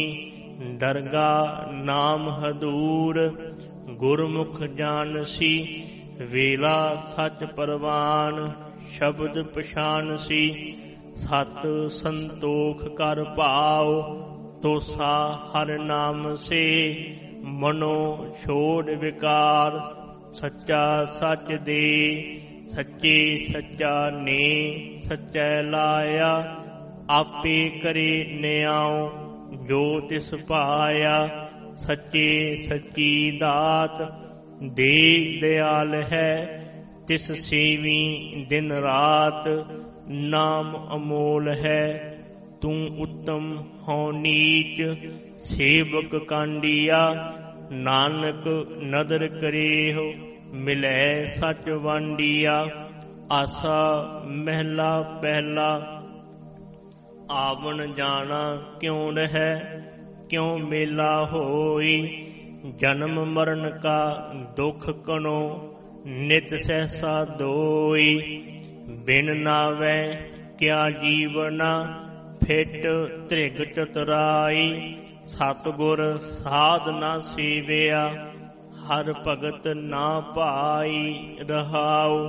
ਦਰਗਾ ਨਾਮ ਹਦੂਰ ਗੁਰਮੁਖ ਜਾਣਸੀ। ਵੇਲਾ ਸੱਚ ਪਰਵਾਨ ਸ਼ਬਦ ਪਛਾਣਸੀ। ਸਤ ਸੰਤੋਖ ਕਰ ਭਾਉ ਤੋਸਾ ਹਰ ਨਾਮ ਸੇ। ਮਨੋ ਛੋੜ ਵਿਕਾਰ ਸੱਚਾ ਸੱਚ ਦੇ। ਸੱਚੇ ਸੱਚਾ ਨੇ ਸੱਚੈ ਲਾਇਆ। ਆਪੇ ਕਰੇ ਨਿਆਉ ਜੋ ਤਿਸ ਪਾਇਆ। ਸੱਚੇ ਸੱਚੀ ਦਾਤ ਦੇ ਦਿਆਲ ਹੈ। ਤਿਸ ਸੇਵੀ ਦਿਨ ਰਾਤ ਨਾਮ ਅਮੋਲ ਹੈ। ਤੂੰ ਉੱਤਮ ਹਉ ਨੀਚ ਸੇਵਕ ਕਾਂਡੀਆ। ਨਾਨਕ ਨਦਰ ਕਰੇਹੁ ਮਿਲੈ ਸੱਚ ਵਾਂਡੀਆ। ਆਸਾ ਮਹਿਲਾ ਪਹਿਲਾ ਆਵਣ ਜਾਣਾ ਕਿਉ ਰਹੈ। ਕਿਉ ਮੇਲਾ ਹੋਈ। ਜਨਮ ਮਰਨ ਕਾ ਦੁਖ ਕਣੋ ਨਿਤ ਸਹਿਸਾ ਦੋਈ। ਬਿਨ ਨਾਵੈ ਕਿਆ ਜੀਵਨਾ ਫਿਟ ਧ੍ਰਿਗ ਚਤੁਰਾਈ। ਸਤਿਗੁਰ ਸਾਧ ਨਾ ਸੇਵਿਆ ਹਰ ਭਗਤ ਨਾ ਭਾਈ ਰਹਾਉ।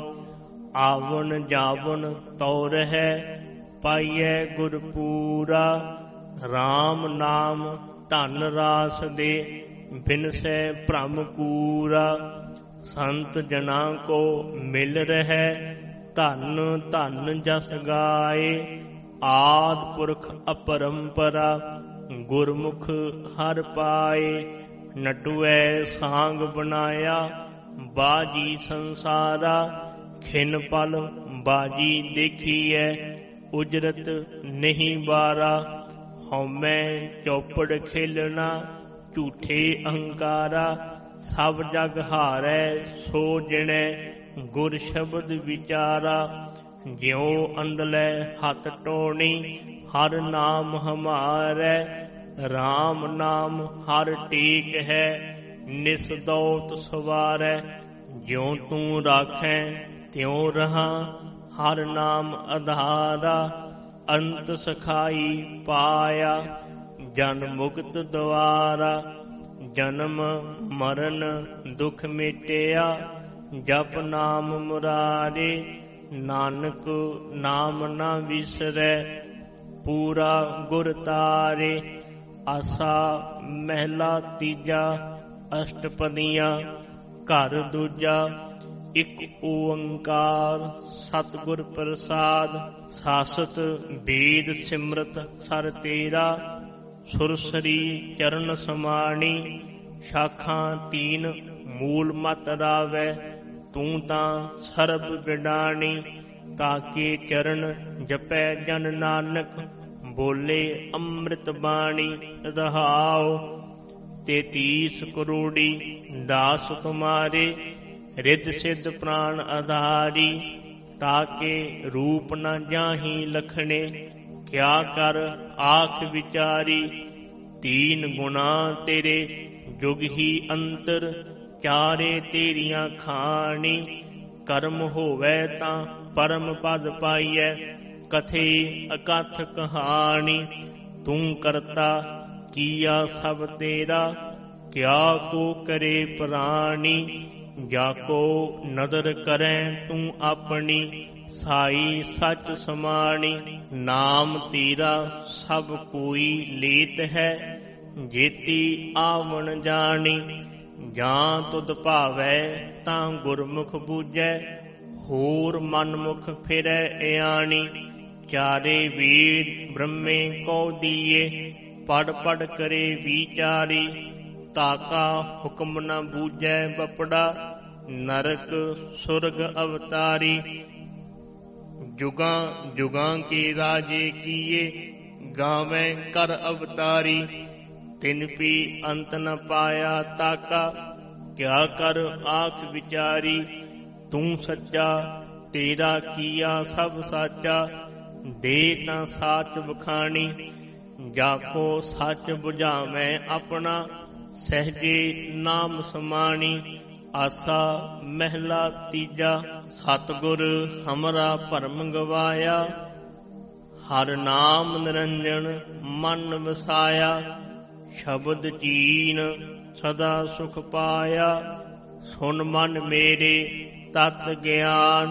ਆਵਣ ਜਾਵਣ ਤਉ ਰਹੈ ਪਾਈਐ ਗੁਰ ਪੂਰਾ। RAM ਨਾਮ ਧਨ ਰਾਸ ਦੇ ਬਿਨਸੈ ਭ੍ਰਮ ਕੂਰਾ। ਸੰਤ ਜਨਾਂ ਕੋ ਮਿਲ ਰਹੈ ਧਨ ਧਨ ਜਸ ਗਾਏ। ਆਦਿ ਪੁਰਖ ਅਪਰੰਪਰਾ ਗੁਰਮੁਖ ਹਰ ਪਾਏ। ਨਟੂਐ ਸਾਂਗ ਬਣਾਇਆ ਬਾਜੀ ਸੰਸਾਰਾ। ਖਿਨ ਪਲ ਬਾਜੀ ਦੇਖੀਐ ਉਜਰਤ ਨਹੀਂ ਬਾਰਾ। ਹਉਮੈ ਚੌਪੜ ਖੇਲਣਾ ਝੂਠੇ ਅਹੰਕਾਰਾ। ਸਭ ਜਗ ਹਾਰੈ ਸੋ ਜਿਣੈ ਗੁਰ ਸ਼ਬਦ ਵਿਚਾਰਾ। ਜਿਉ ਅੰਦਲੇ ਹੱਥ ਟੋਣੀ ਹਰ ਨਾਮ ਹਮਾਰੈ। RAM ਨਾਮ ਹਰ ਟੇਕ ਹੈ ਨਿਸ ਦੌਤ ਸਵਾਰੈ। ਜਿਉ ਤੂੰ ਰਾਖੈ ਤਿਉ ਰਹਾ ਹਰ ਨਾਮ ਆਧਾਰਾ। ਅੰਤ ਸਖਾਈ ਪਾਇਆ ਜਨ ਮੁਕਤ ਦੁਆਰਾ। ਜਨਮ ਮਰਨ ਦੁਖ ਮਿਟਿਆ ਜਪ ਨਾਮ ਮੁਰਾਰੇ। ਨਾਨਕ ਨਾਮ ਨਾ ਵਿਸਰੈ ਪੂਰਾ ਗੁਰ ਤਾਰੇ। ਆਸਾ ਮਹਿਲਾ ਤੀਜਾ ਅਸ਼ਟਪਦੀਆਂ ਘਰ ਦੂਜਾ। ਇਕ ਓੰਕਾਰ ਸਤਿਗੁਰ ਪ੍ਰਸਾਦ। ਸਾਸਤ ਵੇਦ ਸਿਮਰਤ ਸਰ ਤੇਰਾ। ਸੁਰਸਰੀ ਚਰਨ ਸਮਾਣੀ ਸ਼ਾਖਾਂ ਤੀਨ ਮੂਲ ਮਤ ਰਾਵੈ। ਤੂੰ ਤਾਂ ਸਰਬ ਵਿਡਾਣੀ ਤਾਕੇ ਚਰਨ ਜਪੈ ਜਨ ਨਾਨਕ। ਬੋਲੇ ਅੰਮ੍ਰਿਤ ਬਾਣੀ ਰਹਾਉ। 33 ਕਰੋੜੀ ਦਾਸ ਤੁਮਾਰੇ ਰਿੱਧ ਸਿੱਧ ਪ੍ਰਾਨ ਆਧਾਰੀ। ਤਾਕੇ ਰੂਪ ਨ ਜਾਹੀ ਲਖਣੇ ਕਿਆ ਕਰ ਆਖ ਵਿਚਾਰੀ। 3 ਗੁਣਾ ਤੇਰੇ ਜੁਗ ਹੀ ਅੰਤਰ ਚਾਰੇ ਤੇਰੀਆਂ ਖਾਣੀ। ਕਰਮ ਹੋਵੈ ਤਾਂ ਪਰਮ ਪਦ ਪਾਈਐ ਕਥੇ ਅਕਥ ਕਹਾਣੀ। ਤੂੰ ਕਰਤਾ ਕੀਆ ਸਭ ਤੇਰਾ ਕਿਆ ਕੋ ਕਰੇ ਪ੍ਰਾਣੀ। ਜਾ ਕੋ ਨਦਰ ਕਰੈ ਤੂੰ ਆਪਣੀ ਸਾਈ ਸੱਚ ਸਮਾਣੀ। ਨਾਮ ਤੇਰਾ ਸਭ ਕੋਈ ਲੇਤ ਹੈ, ਜੇਤੀ ਆਵਣ ਜਾਣੀ। ਜਾਂ ਤੁਧ ਭਾਵੈ ਤਾਂ ਗੁਰਮੁਖ ਬੂਝੈ, ਹੋਰ ਮਨਮੁਖ ਫਿਰੈ ਇਆਣੀ। ਚਾਰੇ ਵੇਦ ਬ੍ਰਹਮੇ ਕਉ ਦੀਏ, ਪੜ ਪੜ ਕਰੇ ਵਿਚਾਰੀ। ਤਾਕਾ ਹੁਕਮ ਨ ਬੂਝੈ ਬਪੜਾ, ਨਰਕ ਸੁਰਗ ਅਵਤਾਰੀ। ਜੁਗਾਂ ਜੁਗਾਂ ਕੇ ਰਾਜੇ ਕੀਏ, ਗਾਵੈ ਕਰ ਅਵਤਾਰੀ। ਤਿਨ ਪੀ ਅੰਤ ਨ ਪਾਇਆ ਤਾਕਾ, ਕਿਆ ਕਰ ਆਖ ਵਿਚਾਰੀ। ਤੂੰ ਸੱਚਾ ਤੇਰਾ ਕੀਆ ਸਭ ਸਾਚਾ, ਦੇ ਤਾਂ ਸਾਚ ਬਖਾਣੀ। ਜਾਕੋ ਸੱਚ ਬੁਝਾਵੈ ਆਪਣਾ, ਸਹਿਜੇ ਨਾਮ ਸਮਾਣੀ। ਆਸਾ ਮਹਿਲਾ ਤੀਜਾ। ਸਤਿਗੁਰ ਹਮਰਾ ਭਰਮ ਗਵਾਇਆ, ਹਰ ਨਾਮ ਨਿਰੰਜਨ ਮਨ ਵਸਾਇਆ। ਸ਼ਬਦ ਚੀਨ ਸਦਾ ਸੁਖ ਪਾਇਆ, ਸੁਨ ਮਨ ਮੇਰੇ ਤਤ ਗਿਆਨ।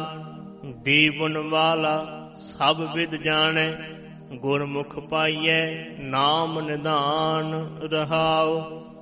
ਦੇਵਨ ਵਾਲਾ ਸਭ ਵਿਦ ਜਾਣੈ, ਗੁਰਮੁਖ ਪਾਈਐ ਨਾਮ ਨਿਧਾਨ ਰਹਾਉ।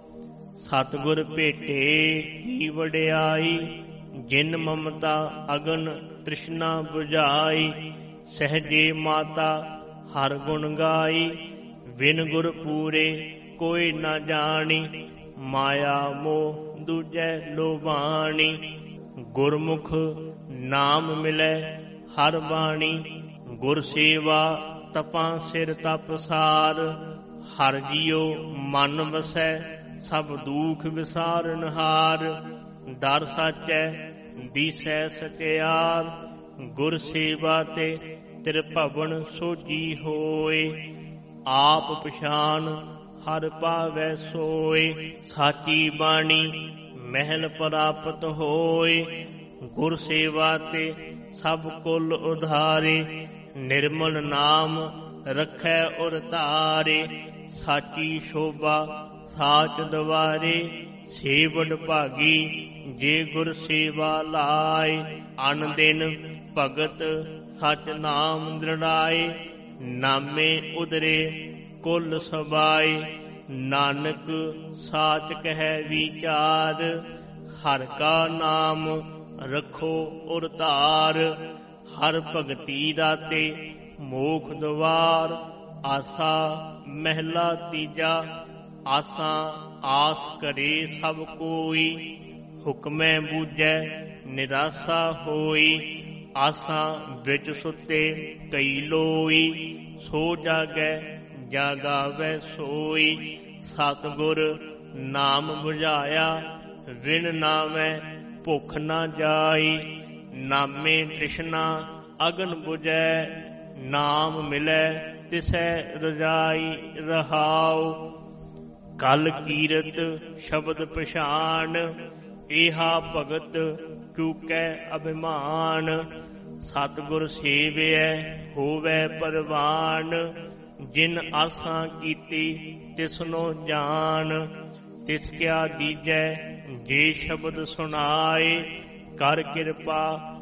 ਸਤਿਗੁਰ ਭੇਟੇ ਕੀ ਵਡਿਆਈ, ਜਿਨ ਮਮਤਾ ਅਗਨ ਤ੍ਰਿਸ਼ਨਾ ਬੁਝਾਈ। ਸਹਿਜੇ ਮਾਤਾ ਹਰ ਗੁਣ ਗਾਈ, ਬਿਨ ਗੁਰ ਪੂਰੇ ਕੋਈ ਨਾ ਜਾਣੀ। ਮਾਇਆ ਮੋਹ ਦੂਜੈ ਲੋਭਾਣੀ, ਗੁਰਮੁਖ ਨਾਮ ਮਿਲੈ ਹਰ ਬਾਣੀ। ਗੁਰ ਸੇਵਾ ਤਪਾਂ ਸਿਰ ਤਪ ਸਾਰ, ਹਰ ਜੀਉ ਮਨ ਵਸੈ ਸਭ ਦੁਖ ਵਿਸਾਰਨ ਹਾਰ। ਦਰ ਸਾਚੈ ਦੀਸੈ ਸਚਿਆਰ, ਗੁਰ ਸੇਵਾ ਤੇ ਤ੍ਰਿਭਵਨ ਸੋਜੀ ਹੋਏ। ਆਪ ਪਛਾਨ ਹਰ ਪਾਵੈ ਸੋਏ, ਸਾਚੀ ਬਾਣੀ ਮਹਿਲ ਪ੍ਰਾਪਤ ਹੋਏ। ਗੁਰ ਸੇਵਾ ਤੇ ਸਭ ਕੁਲ ਉਧਾਰੇ, ਨਿਰਮਲ ਨਾਮ ਰਖੈ ਉਰ ਧਾਰੇ। ਸਾਚੀ ਸ਼ੋਭਾ ਸਾਚ ਦਵਾਰੇ, ਸੇਵਡ ਭਾਗੀ ਜੇ ਗੁਰ ਸੇਵਾ ਲਾਏ। ਅਨ ਦਿਨ ਭਗਤ ਸਚ ਨਾਮ ਦ੍ਰਿੜਾਏ, ਨਾਮੇ ਉਦਰੇ ਕੁਲ ਸਬਾਏ। ਨਾਨਕ ਸਾਚ ਕਹਿ ਵਿਚਾਰ, ਹਰ ਕਾ ਨਾਮ ਰਖੋ ਉਰ ਧਾਰ। ਹਰ ਭਗਤੀ ਦਾਤੇ ਮੋਖ ਦਵਾਰ, ਆਸਾ ਮਹਿਲਾ ਤੀਜਾ। ਆਸਾ ਆਸ ਕਰੇ ਸਭ ਕੋਈ, ਹੁਕਮੈ ਬੂਝੈ ਨਿਰਾਸਾ ਹੋਈ। ਆਸਾ ਵਿੱਚ ਸੁੱਤੇ ਕਈ ਲੋਈ, ਸੋ ਜਾਗੈ ਜਾਗਾਵੈ ਸੋਈ। ਸਤਿਗੁਰ ਨਾਮ ਬੁਝਾਇਆ, ਵਿਣ ਨਾਮੈ ਭੁਖ ਨਾ ਜਾਈ। ਨਾਮੇ ਤ੍ਰਿਸ਼ਨਾ ਅਗਨ ਬੁਝੈ, ਨਾਮ ਮਿਲੈ ਤਿਸੈ ਰਜਾਈ ਰਹਾਉ। ਕਲ ਕੀਰਤ ਸ਼ਬਦ ਪਛਾਣ, ਏਹਾ ਭਗਤ ਚੂਕੈ ਅਭਿਮਾਨ। ਸਤਿਗੁਰ ਸੇਵਿਐ ਹੋਵੈ ਪਰਵਾਨ, ਜਿਨ ਆਸਾਂ ਕੀਤੀ ਤਿਸਨੋ ਜਾਣ। ਤਿਸ ਕਿਆ ਦੀਜੈ ਜੇ ਸ਼ਬਦ ਸੁਣਾਏ, ਕਰ ਕਿਰਪਾ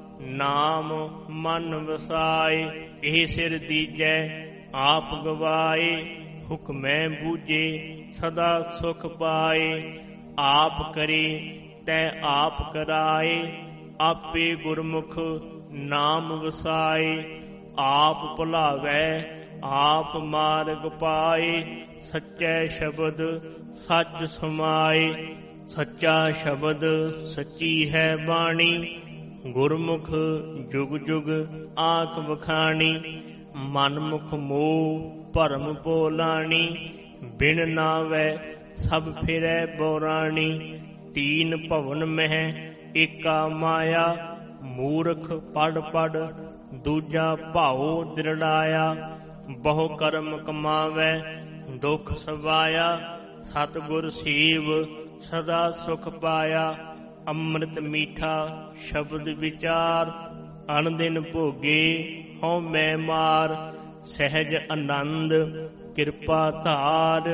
ਨਾਮ ਮਨ ਵਸਾਏ। ਇਹ ਸਿਰ ਦੀਜੈ ਆਪ ਗਵਾਏ, ਹੁਕਮੈ ਬੂਝੇ ਸਦਾ ਸੁਖ ਪਾਏ। ਆਪ ਕਰੇ ਤੈ ਆਪ ਕਰਾਏ, ਆਪੇ ਗੁਰਮੁਖ ਨਾਮ ਵਸਾਏ। ਆਪ ਭੁਲਾਵੈ ਆਪ ਮਾਰਗ ਪਾਏ, ਸੱਚੈ ਸ਼ਬਦ ਸੱਚ ਸਮਾਏ। ਸੱਚਾ ਸ਼ਬਦ ਸੱਚੀ ਹੈ ਬਾਣੀ, ਗੁਰਮੁਖ ਜੁਗ ਜੁਗ ਆਖ ਵਖਾਣੀ। ਮਨਮੁਖ ਮੋਹ ਭਰਮ ਭੋਲਾਣੀ, ਬਿਨ ਨਾਵੈ ਸਭ ਫਿਰੈ ਬੋਰਾਣੀ। ਤੀਨ ਭਵਨ ਮਹਿ ਏਕਾ ਮਾਇਆ, ਮੂਰਖ ਪੜ ਪੜ ਦੂਜਾ ਭਾਉ ਦ੍ਰਿੜਾਇਆ। ਬਹੁ ਕਰਮ ਕਮਾਵੈ ਦੁਖ ਸਵਾਇਆ, ਸਤਿਗੁਰ ਸੇਵ ਸਦਾ ਸੁਖ ਪਾਇਆ। ਅੰਮ੍ਰਿਤ ਮੀਠਾ ਸ਼ਬਦ ਵਿਚਾਰ, ਅਨ ਦਿਨ ਭੋਗੇ ਹਉ ਮੈਂ ਮਾਰ। ਸਹਿਜ ਆਨੰਦ ਕਿਰਪਾ ਧਾਰ,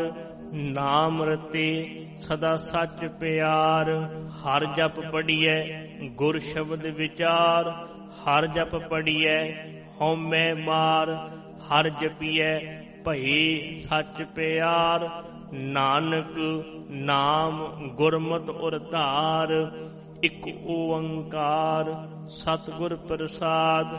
ਨਾਮ ਰਤੇ ਸਦਾ ਸੱਚ ਪਿਆਰ। ਹਰ ਜਪ ਪੜੀਐ ਗੁਰ ਸ਼ਬਦ ਵਿਚਾਰ, ਹਰ ਜਪ ਪੜੀਐ ਹਉਮੈ ਮਾਰ। ਹਰ ਜਪੀਐ ਭਏ ਸੱਚ ਪਿਆਰ। ਨਾਨਕ ਨਾਮ ਗੁਰਮਤਿ ਉਰ ਧਾਰ। ਇਕ ਓੰਕਾਰ ਸਤਿਗੁਰ ਪ੍ਰਸਾਦ।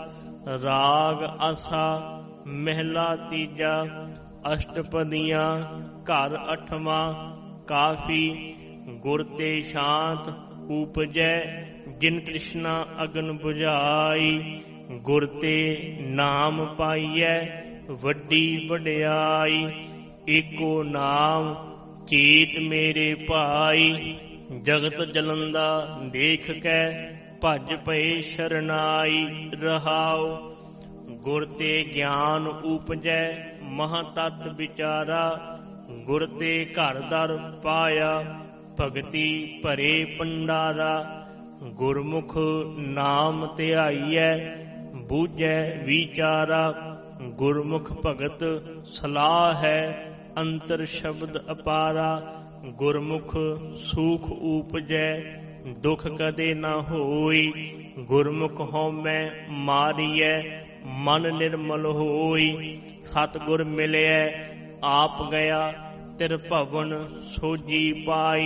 ਰਾਗ ਆਸਾ ਮਹਿਲਾ ਤੀਜਾ। ਅਸ਼ਟਪਦੀਆਂ ਘਰ ਅਠਵਾਂ। ਕਾਫੀ ਗੁਰ ਤੇ ਸ਼ਾਂਤ ਊਪਜੈ। ਜਿਨ ਤ੍ਰਿਸ਼ਨਾ ਅਗਨ ਬੁਝਾਈ। ਗੁਰ ਤੇ ਨਾਮ ਪਾਈਐ ਵੱਡੀ ਵਡਿਆਈ। ਏਕੋ ਨਾਮ ਚੇਤ ਮੇਰੇ ਭਾਈ। ਜਗਤ ਜਲੰਦਾ ਦੇਖ ਕੇ ਭਜ ਪਏ ਸ਼ਰਨਾਈ। ਰਹਾਉ ਗੁਰ ਤੇ ਗਿਆਨ ਊਪਜੈ ਮਹਾਂ ਤਤ ਵਿਚਾਰਾ। ਗੁਰ ਤੇ ਘਰ ਦਰ ਪਾਇਆ ਭਗਤੀ ਭਰੇ ਭੰਡਾਰਾ। ਗੁਰਮੁਖ ਨਾਮ ਧਿਆਈਐ ਬੂਝੈ ਵਿਚਾਰਾ। ਗੁਰਮੁਖ ਭਗਤ ਸਲਾਹ ਹੈ ਅੰਤਰ ਸ਼ਬਦ ਅਪਾਰਾ। ਗੁਰਮੁਖ ਸੂਖ ਊਪਜੈ ਦੁਖ ਕਦੇ ਨਾ ਹੋਈ। ਗੁਰਮੁਖ ਹਉਮੈ ਮਾਰੀਐ ਮਨ ਨਿਰਮਲ ਹੋਈ। ਸਤਿਗੁਰ ਮਿਲਿਐ ਆਪ ਗਿਆ ਤਿਰ ਭਵਨ ਸੋਜੀ ਪਾਈ।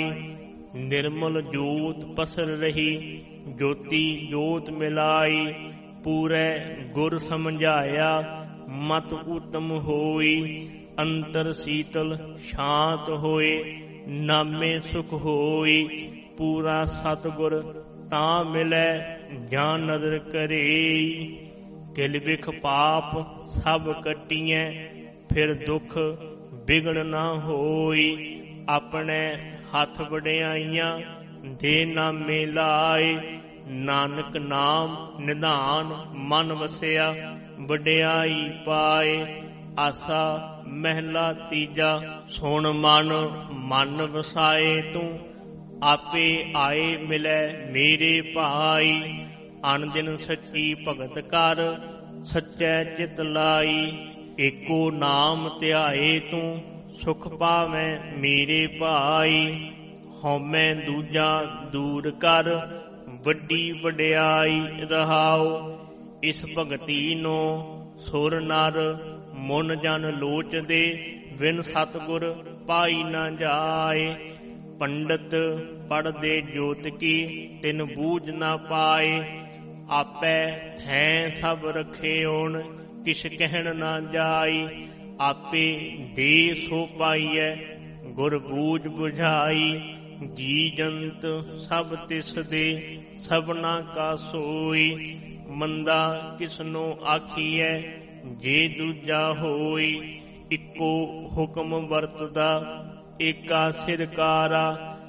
ਨਿਰਮਲ ਜੋਤ ਪਸਰ ਰਹੀ ਜੋਤੀ ਜੋਤ ਮਿਲਾਈ। ਪੂਰੇ ਗੁਰ ਸਮਝਾਇਆ ਮਤ ਊਤਮ ਹੋਈ। ਅੰਤਰ ਸੀਤਲ ਸ਼ਾਂਤ ਹੋਏ ਨਾਮੇ ਸੁਖ ਹੋਈ। ਪੂਰਾ ਸਤਿਗੁਰ ਤਾਂ ਮਿਲੈ ਜਾਂ ਨਦਰ ਕਰੇ। ਕਿਲ ਬਿਖ ਪਾਪ ਸਭ ਕੱਟੀਐ ਫਿਰ ਦੁਖ ਬਿਗੜ ਨਾ ਹੋਈ। ਆਪਣੇ ਹੱਥ ਵਡਿਆਈਆਂ ਦੇ ਨਾਮੇ ਲਾਏ। ਨਾਨਕ ਨਾਮ ਨਿਧਾਨ ਮਨ ਵਸਿਆ ਵਡਿਆਈ ਪਾਏ। ਆਸਾ ਮਹਿਲਾ ਤੀਜਾ। ਸੁਣ ਮਨ ਮਨ ਵਸਾਏ ਤੂੰ ਆਪੇ ਆਏ ਮਿਲੈ ਮੇਰੇ ਭਾਈ। ਅਨ ਦਿਨ ਸੱਚੀ ਭਗਤ ਕਰ ਸੱਚੈ ਚਿਤ ਲਾਈ। ਏਕੋ ਨਾਮ ਧਿਆਏ ਤੂੰ ਸੁਖ ਪਾਵੈ ਮੇਰੇ ਭਾਈ। ਹਉਮੈ ਦੂਜਾ ਦੂਰ ਕਰ ਵੱਡੀ ਵਡਿਆਈ। ਰਹਾਉ ਇਸ ਭਗਤੀ ਨੂੰ ਸੁਰ ਨਰ ਮਨ ਜਨ ਲੋਚਦੇ। ਬਿਨ ਸਤਿਗੁਰ ਪਾਈ ਨਾ ਜਾਏ। ਪੰਡਤ ਪੜ੍ਹਦੇ ਜੋਤ ਕੀ ਤਿਨ ਬੂਝ ਨਾ ਪਾਏ। ਆਪੈ ਥੈਂ ਸਭ ਰਖਿਓਣ ਕਿਛ ਕਹਿਣ ਨਾ ਜਾਈ। ਆਪੇ ਦੇ ਸੋ ਪਾਈਐ ਗੁਰ ਬੂਝ ਬੁਝਾਈ। ਜੀ ਜੰਤ ਸਭ ਤਿਸ ਦੇ ਸਭਨਾ ਕਾ ਸੋਈ। ਮੰਦਾ ਕਿਸਨੋ ਆਖੀਐ ਜੇ ਦੂਜਾ ਹੋਈ। ਇੱਕੋ ਹੁਕਮ ਵਰਤਦਾ ਏਕਾ ਸਿਰਕਾਰਾ।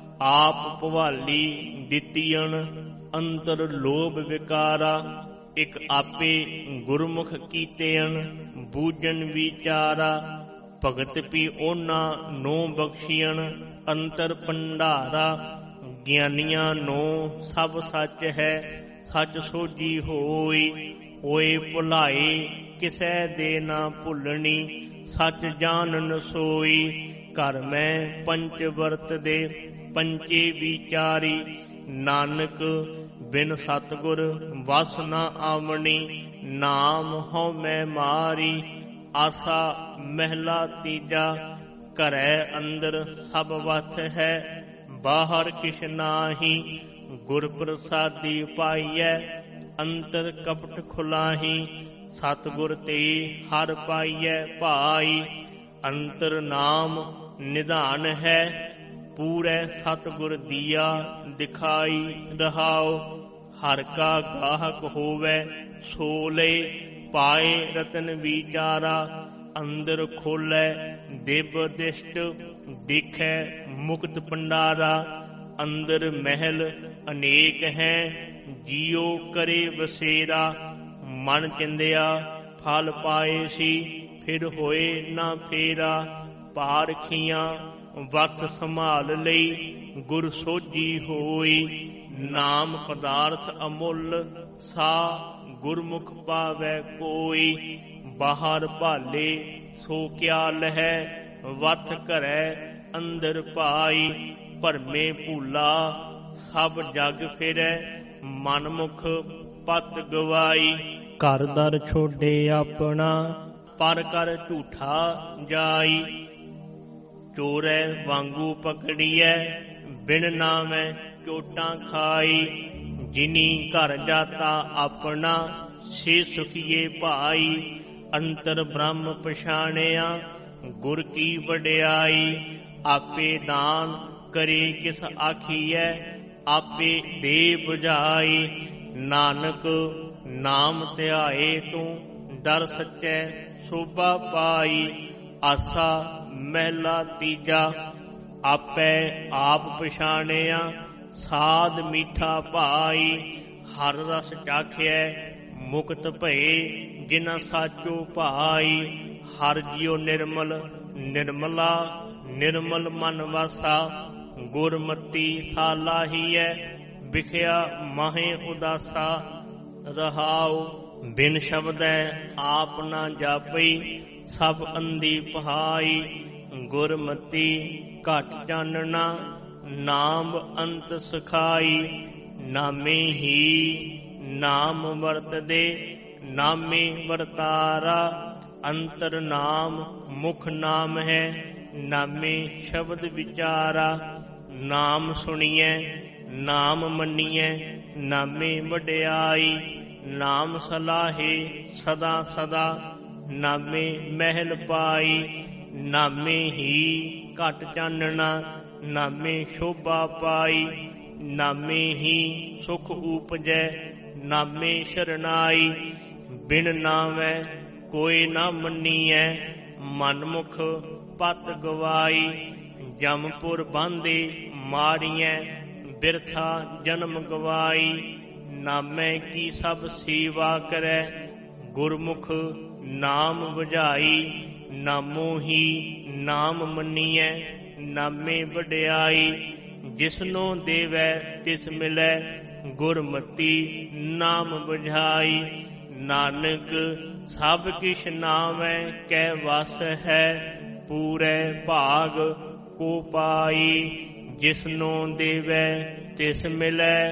ਆਪ ਭਵਾਲੀ ਦਿੱਤੀਅਣ ਅੰਤਰ ਲੋਭ ਵਿਕਾਰਾ। ਇਕ ਆਪੇ ਗੁਰਮੁਖ ਕੀਤੇਅਣ ਬੂਝਨ ਵਿਚਾਰਾ। ਭਗਤ ਪੀ ਉਹਨਾਂ ਨੂੰ ਬਖਸ਼ੀਅਣ ਅੰਤਰ ਭੰਡਾਰਾ। ਗਿਆਨੀਆਂ ਨੂੰ ਸਭ ਸੱਚ ਹੈ ਸੱਚ ਸੋਝੀ ਹੋਈ। ਹੋਏ ਭੁਲਾਏ ਕਿਸੈ ਦੇ ਨਾ ਭੁੱਲਣੀ ਸੱਚ ਜਾਣਨ ਸੋਈ। ਘਰ ਮੈਂ ਪੰਚ ਵਰਤ ਦੇ ਪੰਚੇ ਵਿਚਾਰੀ। ਨਾਨਕ ਬਿਨ ਸਤਿਗੁਰ ਵਸ ਨਾ ਆਵਣੀ। ਨਾਮ ਹਉਮੈ ਮਾਰੀ। ਆਸਾ ਮਹਿਲਾ ਤੀਜਾ। ਘਰੈ ਅੰਦਰ ਸਭ ਵਥ ਹੈ ਬਾਹਰ ਕਿਛ ਨਾਹੀ। ਗੁਰ ਪ੍ਰਸਾਦੀ ਪਾਈਐ ਅੰਤਰ ਕਪਟ ਖੁਲਾਹੀ। ਸਤਿਗੁਰ ਤੇ ਹਰ ਪਾਈਐ ਭਾਈ। ਅੰਤਰ ਨਾਮ ਨਿਧਾਨ ਹੈ ਪੂਰੇ ਸਤਿਗੁਰ ਦੀਆ ਦਿਖਾਈ। ਰਹਾਉ ਹਰ ਕਾ ਗਾਹਕ ਹੋਵੇ ਸੋ ਲਏ ਪਾਏ ਰਤਨ ਵਿਚਾਰਾ। ਅੰਦਰ ਖੋਲੈ ਦਿਵ ਦਿਸ਼ਟ ਦੇਖੈ ਮੁਕਤ ਭੰਡਾਰਾ। ਅੰਦਰ ਮਹਿਲ ਅਨੇਕ ਹੈ ਜੀਉ ਕਰੇ ਵਸੇਰਾ। ਮਨ ਚਿੰਦਿਆ ਫਲ ਪਾਏ ਸੀ ਫਿਰ ਹੋਏ ਨਾ ਫੇਰਾ। ਪਾਰਖੀਆਂ ਵਕਤ ਸੰਭਾਲ ਲਈ ਗੁਰ ਸੋਝੀ ਹੋਈ। ਨਾਮ ਪਦਾਰਥ ਅਮੁੱਲ ਸਾ ਗੁਰਮੁਖ ਪਾਵੈ ਕੋਈ। ਬਾਹਰ ਭਾਲੇ ਸੋ ਕਿਆ ਲਹੈ ਵਥ ਘਰੈ ਅੰਦਰ ਭਾਈ। ਭਰਮੇ ਭੂਲਾ ਸਭ ਜਗ ਫਿਰੈ ਮਨਮੁਖ ਪਤ ਗਵਾਈ। ਘਰ ਦਰ ਛੋਡੇ ਆਪਣਾ ਪਰ ਕਰ ਝੂਠਾ ਜਾਈ। ਚੋਰੈ ਵਾਂਗੂ ਪਕੜੀਐ ਬਿਨ ਨਾਮੈ ਚੋਟਾਂ ਖਾਈ। ਜਿਨੀ ਘਰ ਜਾਤਾ ਆਪਣਾ ਸੇ ਸੁਖੀਏ ਭਾਈ। ਅੰਤਰ ਬ੍ਰਹਮ ਪਛਾਣਿਆ ਗੁਰ ਕੀ ਵਡਿਆਈ। ਆਪੇ ਦਾਨ ਕਰੇ ਕਿਸ ਆਖੀਐ ਆਪੇ ਦੇ ਬੁਝਾਈ। ਨਾਨਕ ਨਾਮ ਧਿਆਏ ਤੂੰ ਦਰ ਸੱਚੈ ਸੋਭਾ ਪਾਈ। ਆਸਾ ਮਹਿਲਾ ਤੀਜਾ ਆਪੇ ਆਪ ਪਛਾਣਿਆ ਸਾਧ ਮੀਠਾ ਭਾਈ। ਹਰ ਰਸ ਚਾਖਿਐ ਮੁਕਤ ਭਏ ਜਿਨਾ ਸਾਚੋ ਭਾਈ। ਹਰ ਜਿਉ ਨਿਰਮਲ ਨਿਰਮਲਾ ਨਿਰਮਲ ਮਨ ਵਾਸਾ। ਗੁਰਮਤੀ ਸਾਲਾਹੀਐ ਵਿਖਿਆ ਮਾਹੇ ਉਦਾਸਾ। ਰਹਾਉ ਬਿਨ ਸ਼ਬਦੈ ਆਪ ਨਾ ਜਾਪਈ ਸਭ ਅੰਧੀ ਪਹਾਈ। ਗੁਰਮਤੀ ਘਟ ਚਾਨਣਾ ਨਾਮ ਅੰਤ ਸਖਾਈ। ਨਾਮੇ ਹੀ ਨਾਮ ਵਰਤਦੇ ਨਾਮੇ ਵਰਤਾਰਾ। ਅੰਤਰ ਨਾਮ ਮੁਖ ਨਾਮ ਹੈ ਨਾਮੇ ਸ਼ਬਦ ਵਿਚਾਰਾ। ਨਾਮ ਸੁਣੀਐ ਨਾਮ ਮੰਨੀਐ ਨਾਮੇ ਵਡਿਆਈ। ਨਾਮ ਸਲਾਹੇ ਸਦਾ ਸਦਾ ਨਾਮੇ ਮਹਿਲ ਪਾਈ। ਨਾਮੇ ਹੀ ਘਟ ਚਾਨਣਾ ਨਾਮੇ ਸ਼ੋਭਾ ਪਾਈ। ਨਾਮੇ ਹੀ ਸੁਖ ਊਪਜੈ ਨਾਮੇ ਸ਼ਰਨਾਈ। ਬਿਨ ਨਾਮੈ ਕੋਈ ਨਾ ਮੰਨੀਐ ਮਨਮੁਖ ਪਤ ਗਵਾਈ। ਜਮਪੁਰ ਬਾਂਧੇ ਮਾਰੀਐ ਬਿਰਥਾ ਜਨਮ ਗਵਾਈ। ਨਾਮੈ ਕੀ ਸਭ ਸੇਵਾ ਕਰੈ ਗੁਰਮੁਖ ਨਾਮ ਬੁਝਾਈ। ਨਾਮੋ ਹੀ ਨਾਮ ਮੰਨੀਐ ਨਾਮੇ ਵਡਿਆਈ। ਜਿਸਨੋ ਦੇਵੈ ਤਿਸ ਮਿਲੈ ਗੁਰਮਤੀ ਨਾਮ ਬੁਝਾਈ। ਨਾਨਕ ਸਭ ਕਿਛ ਨਾਮੈ ਕੈ ਵਸ ਹੈ ਪੂਰੇ ਭਾਗ ਕੋ ਪਾਈ। ਜਿਸਨੋ ਦੇਵੈ ਤਿਸ ਮਿਲੈ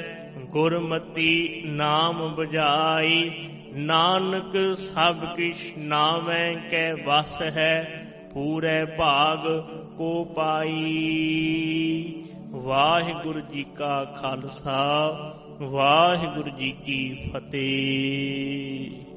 ਗੁਰਮਤੀ ਨਾਮ ਬੁਝਾਈ। ਨਾਨਕ ਸਭ ਕਿਛ ਨਾਮੈ ਕੈ ਵਸ ਹੈ ਪੂਰੇ ਭਾਗ ਕੋ ਪਾਈ। ਵਾਹਿਗੁਰੂ ਜੀ ਕਾ ਖਾਲਸਾ ਵਾਹਿਗੁਰੂ ਜੀ ਕੀ ਫਤਿਹ।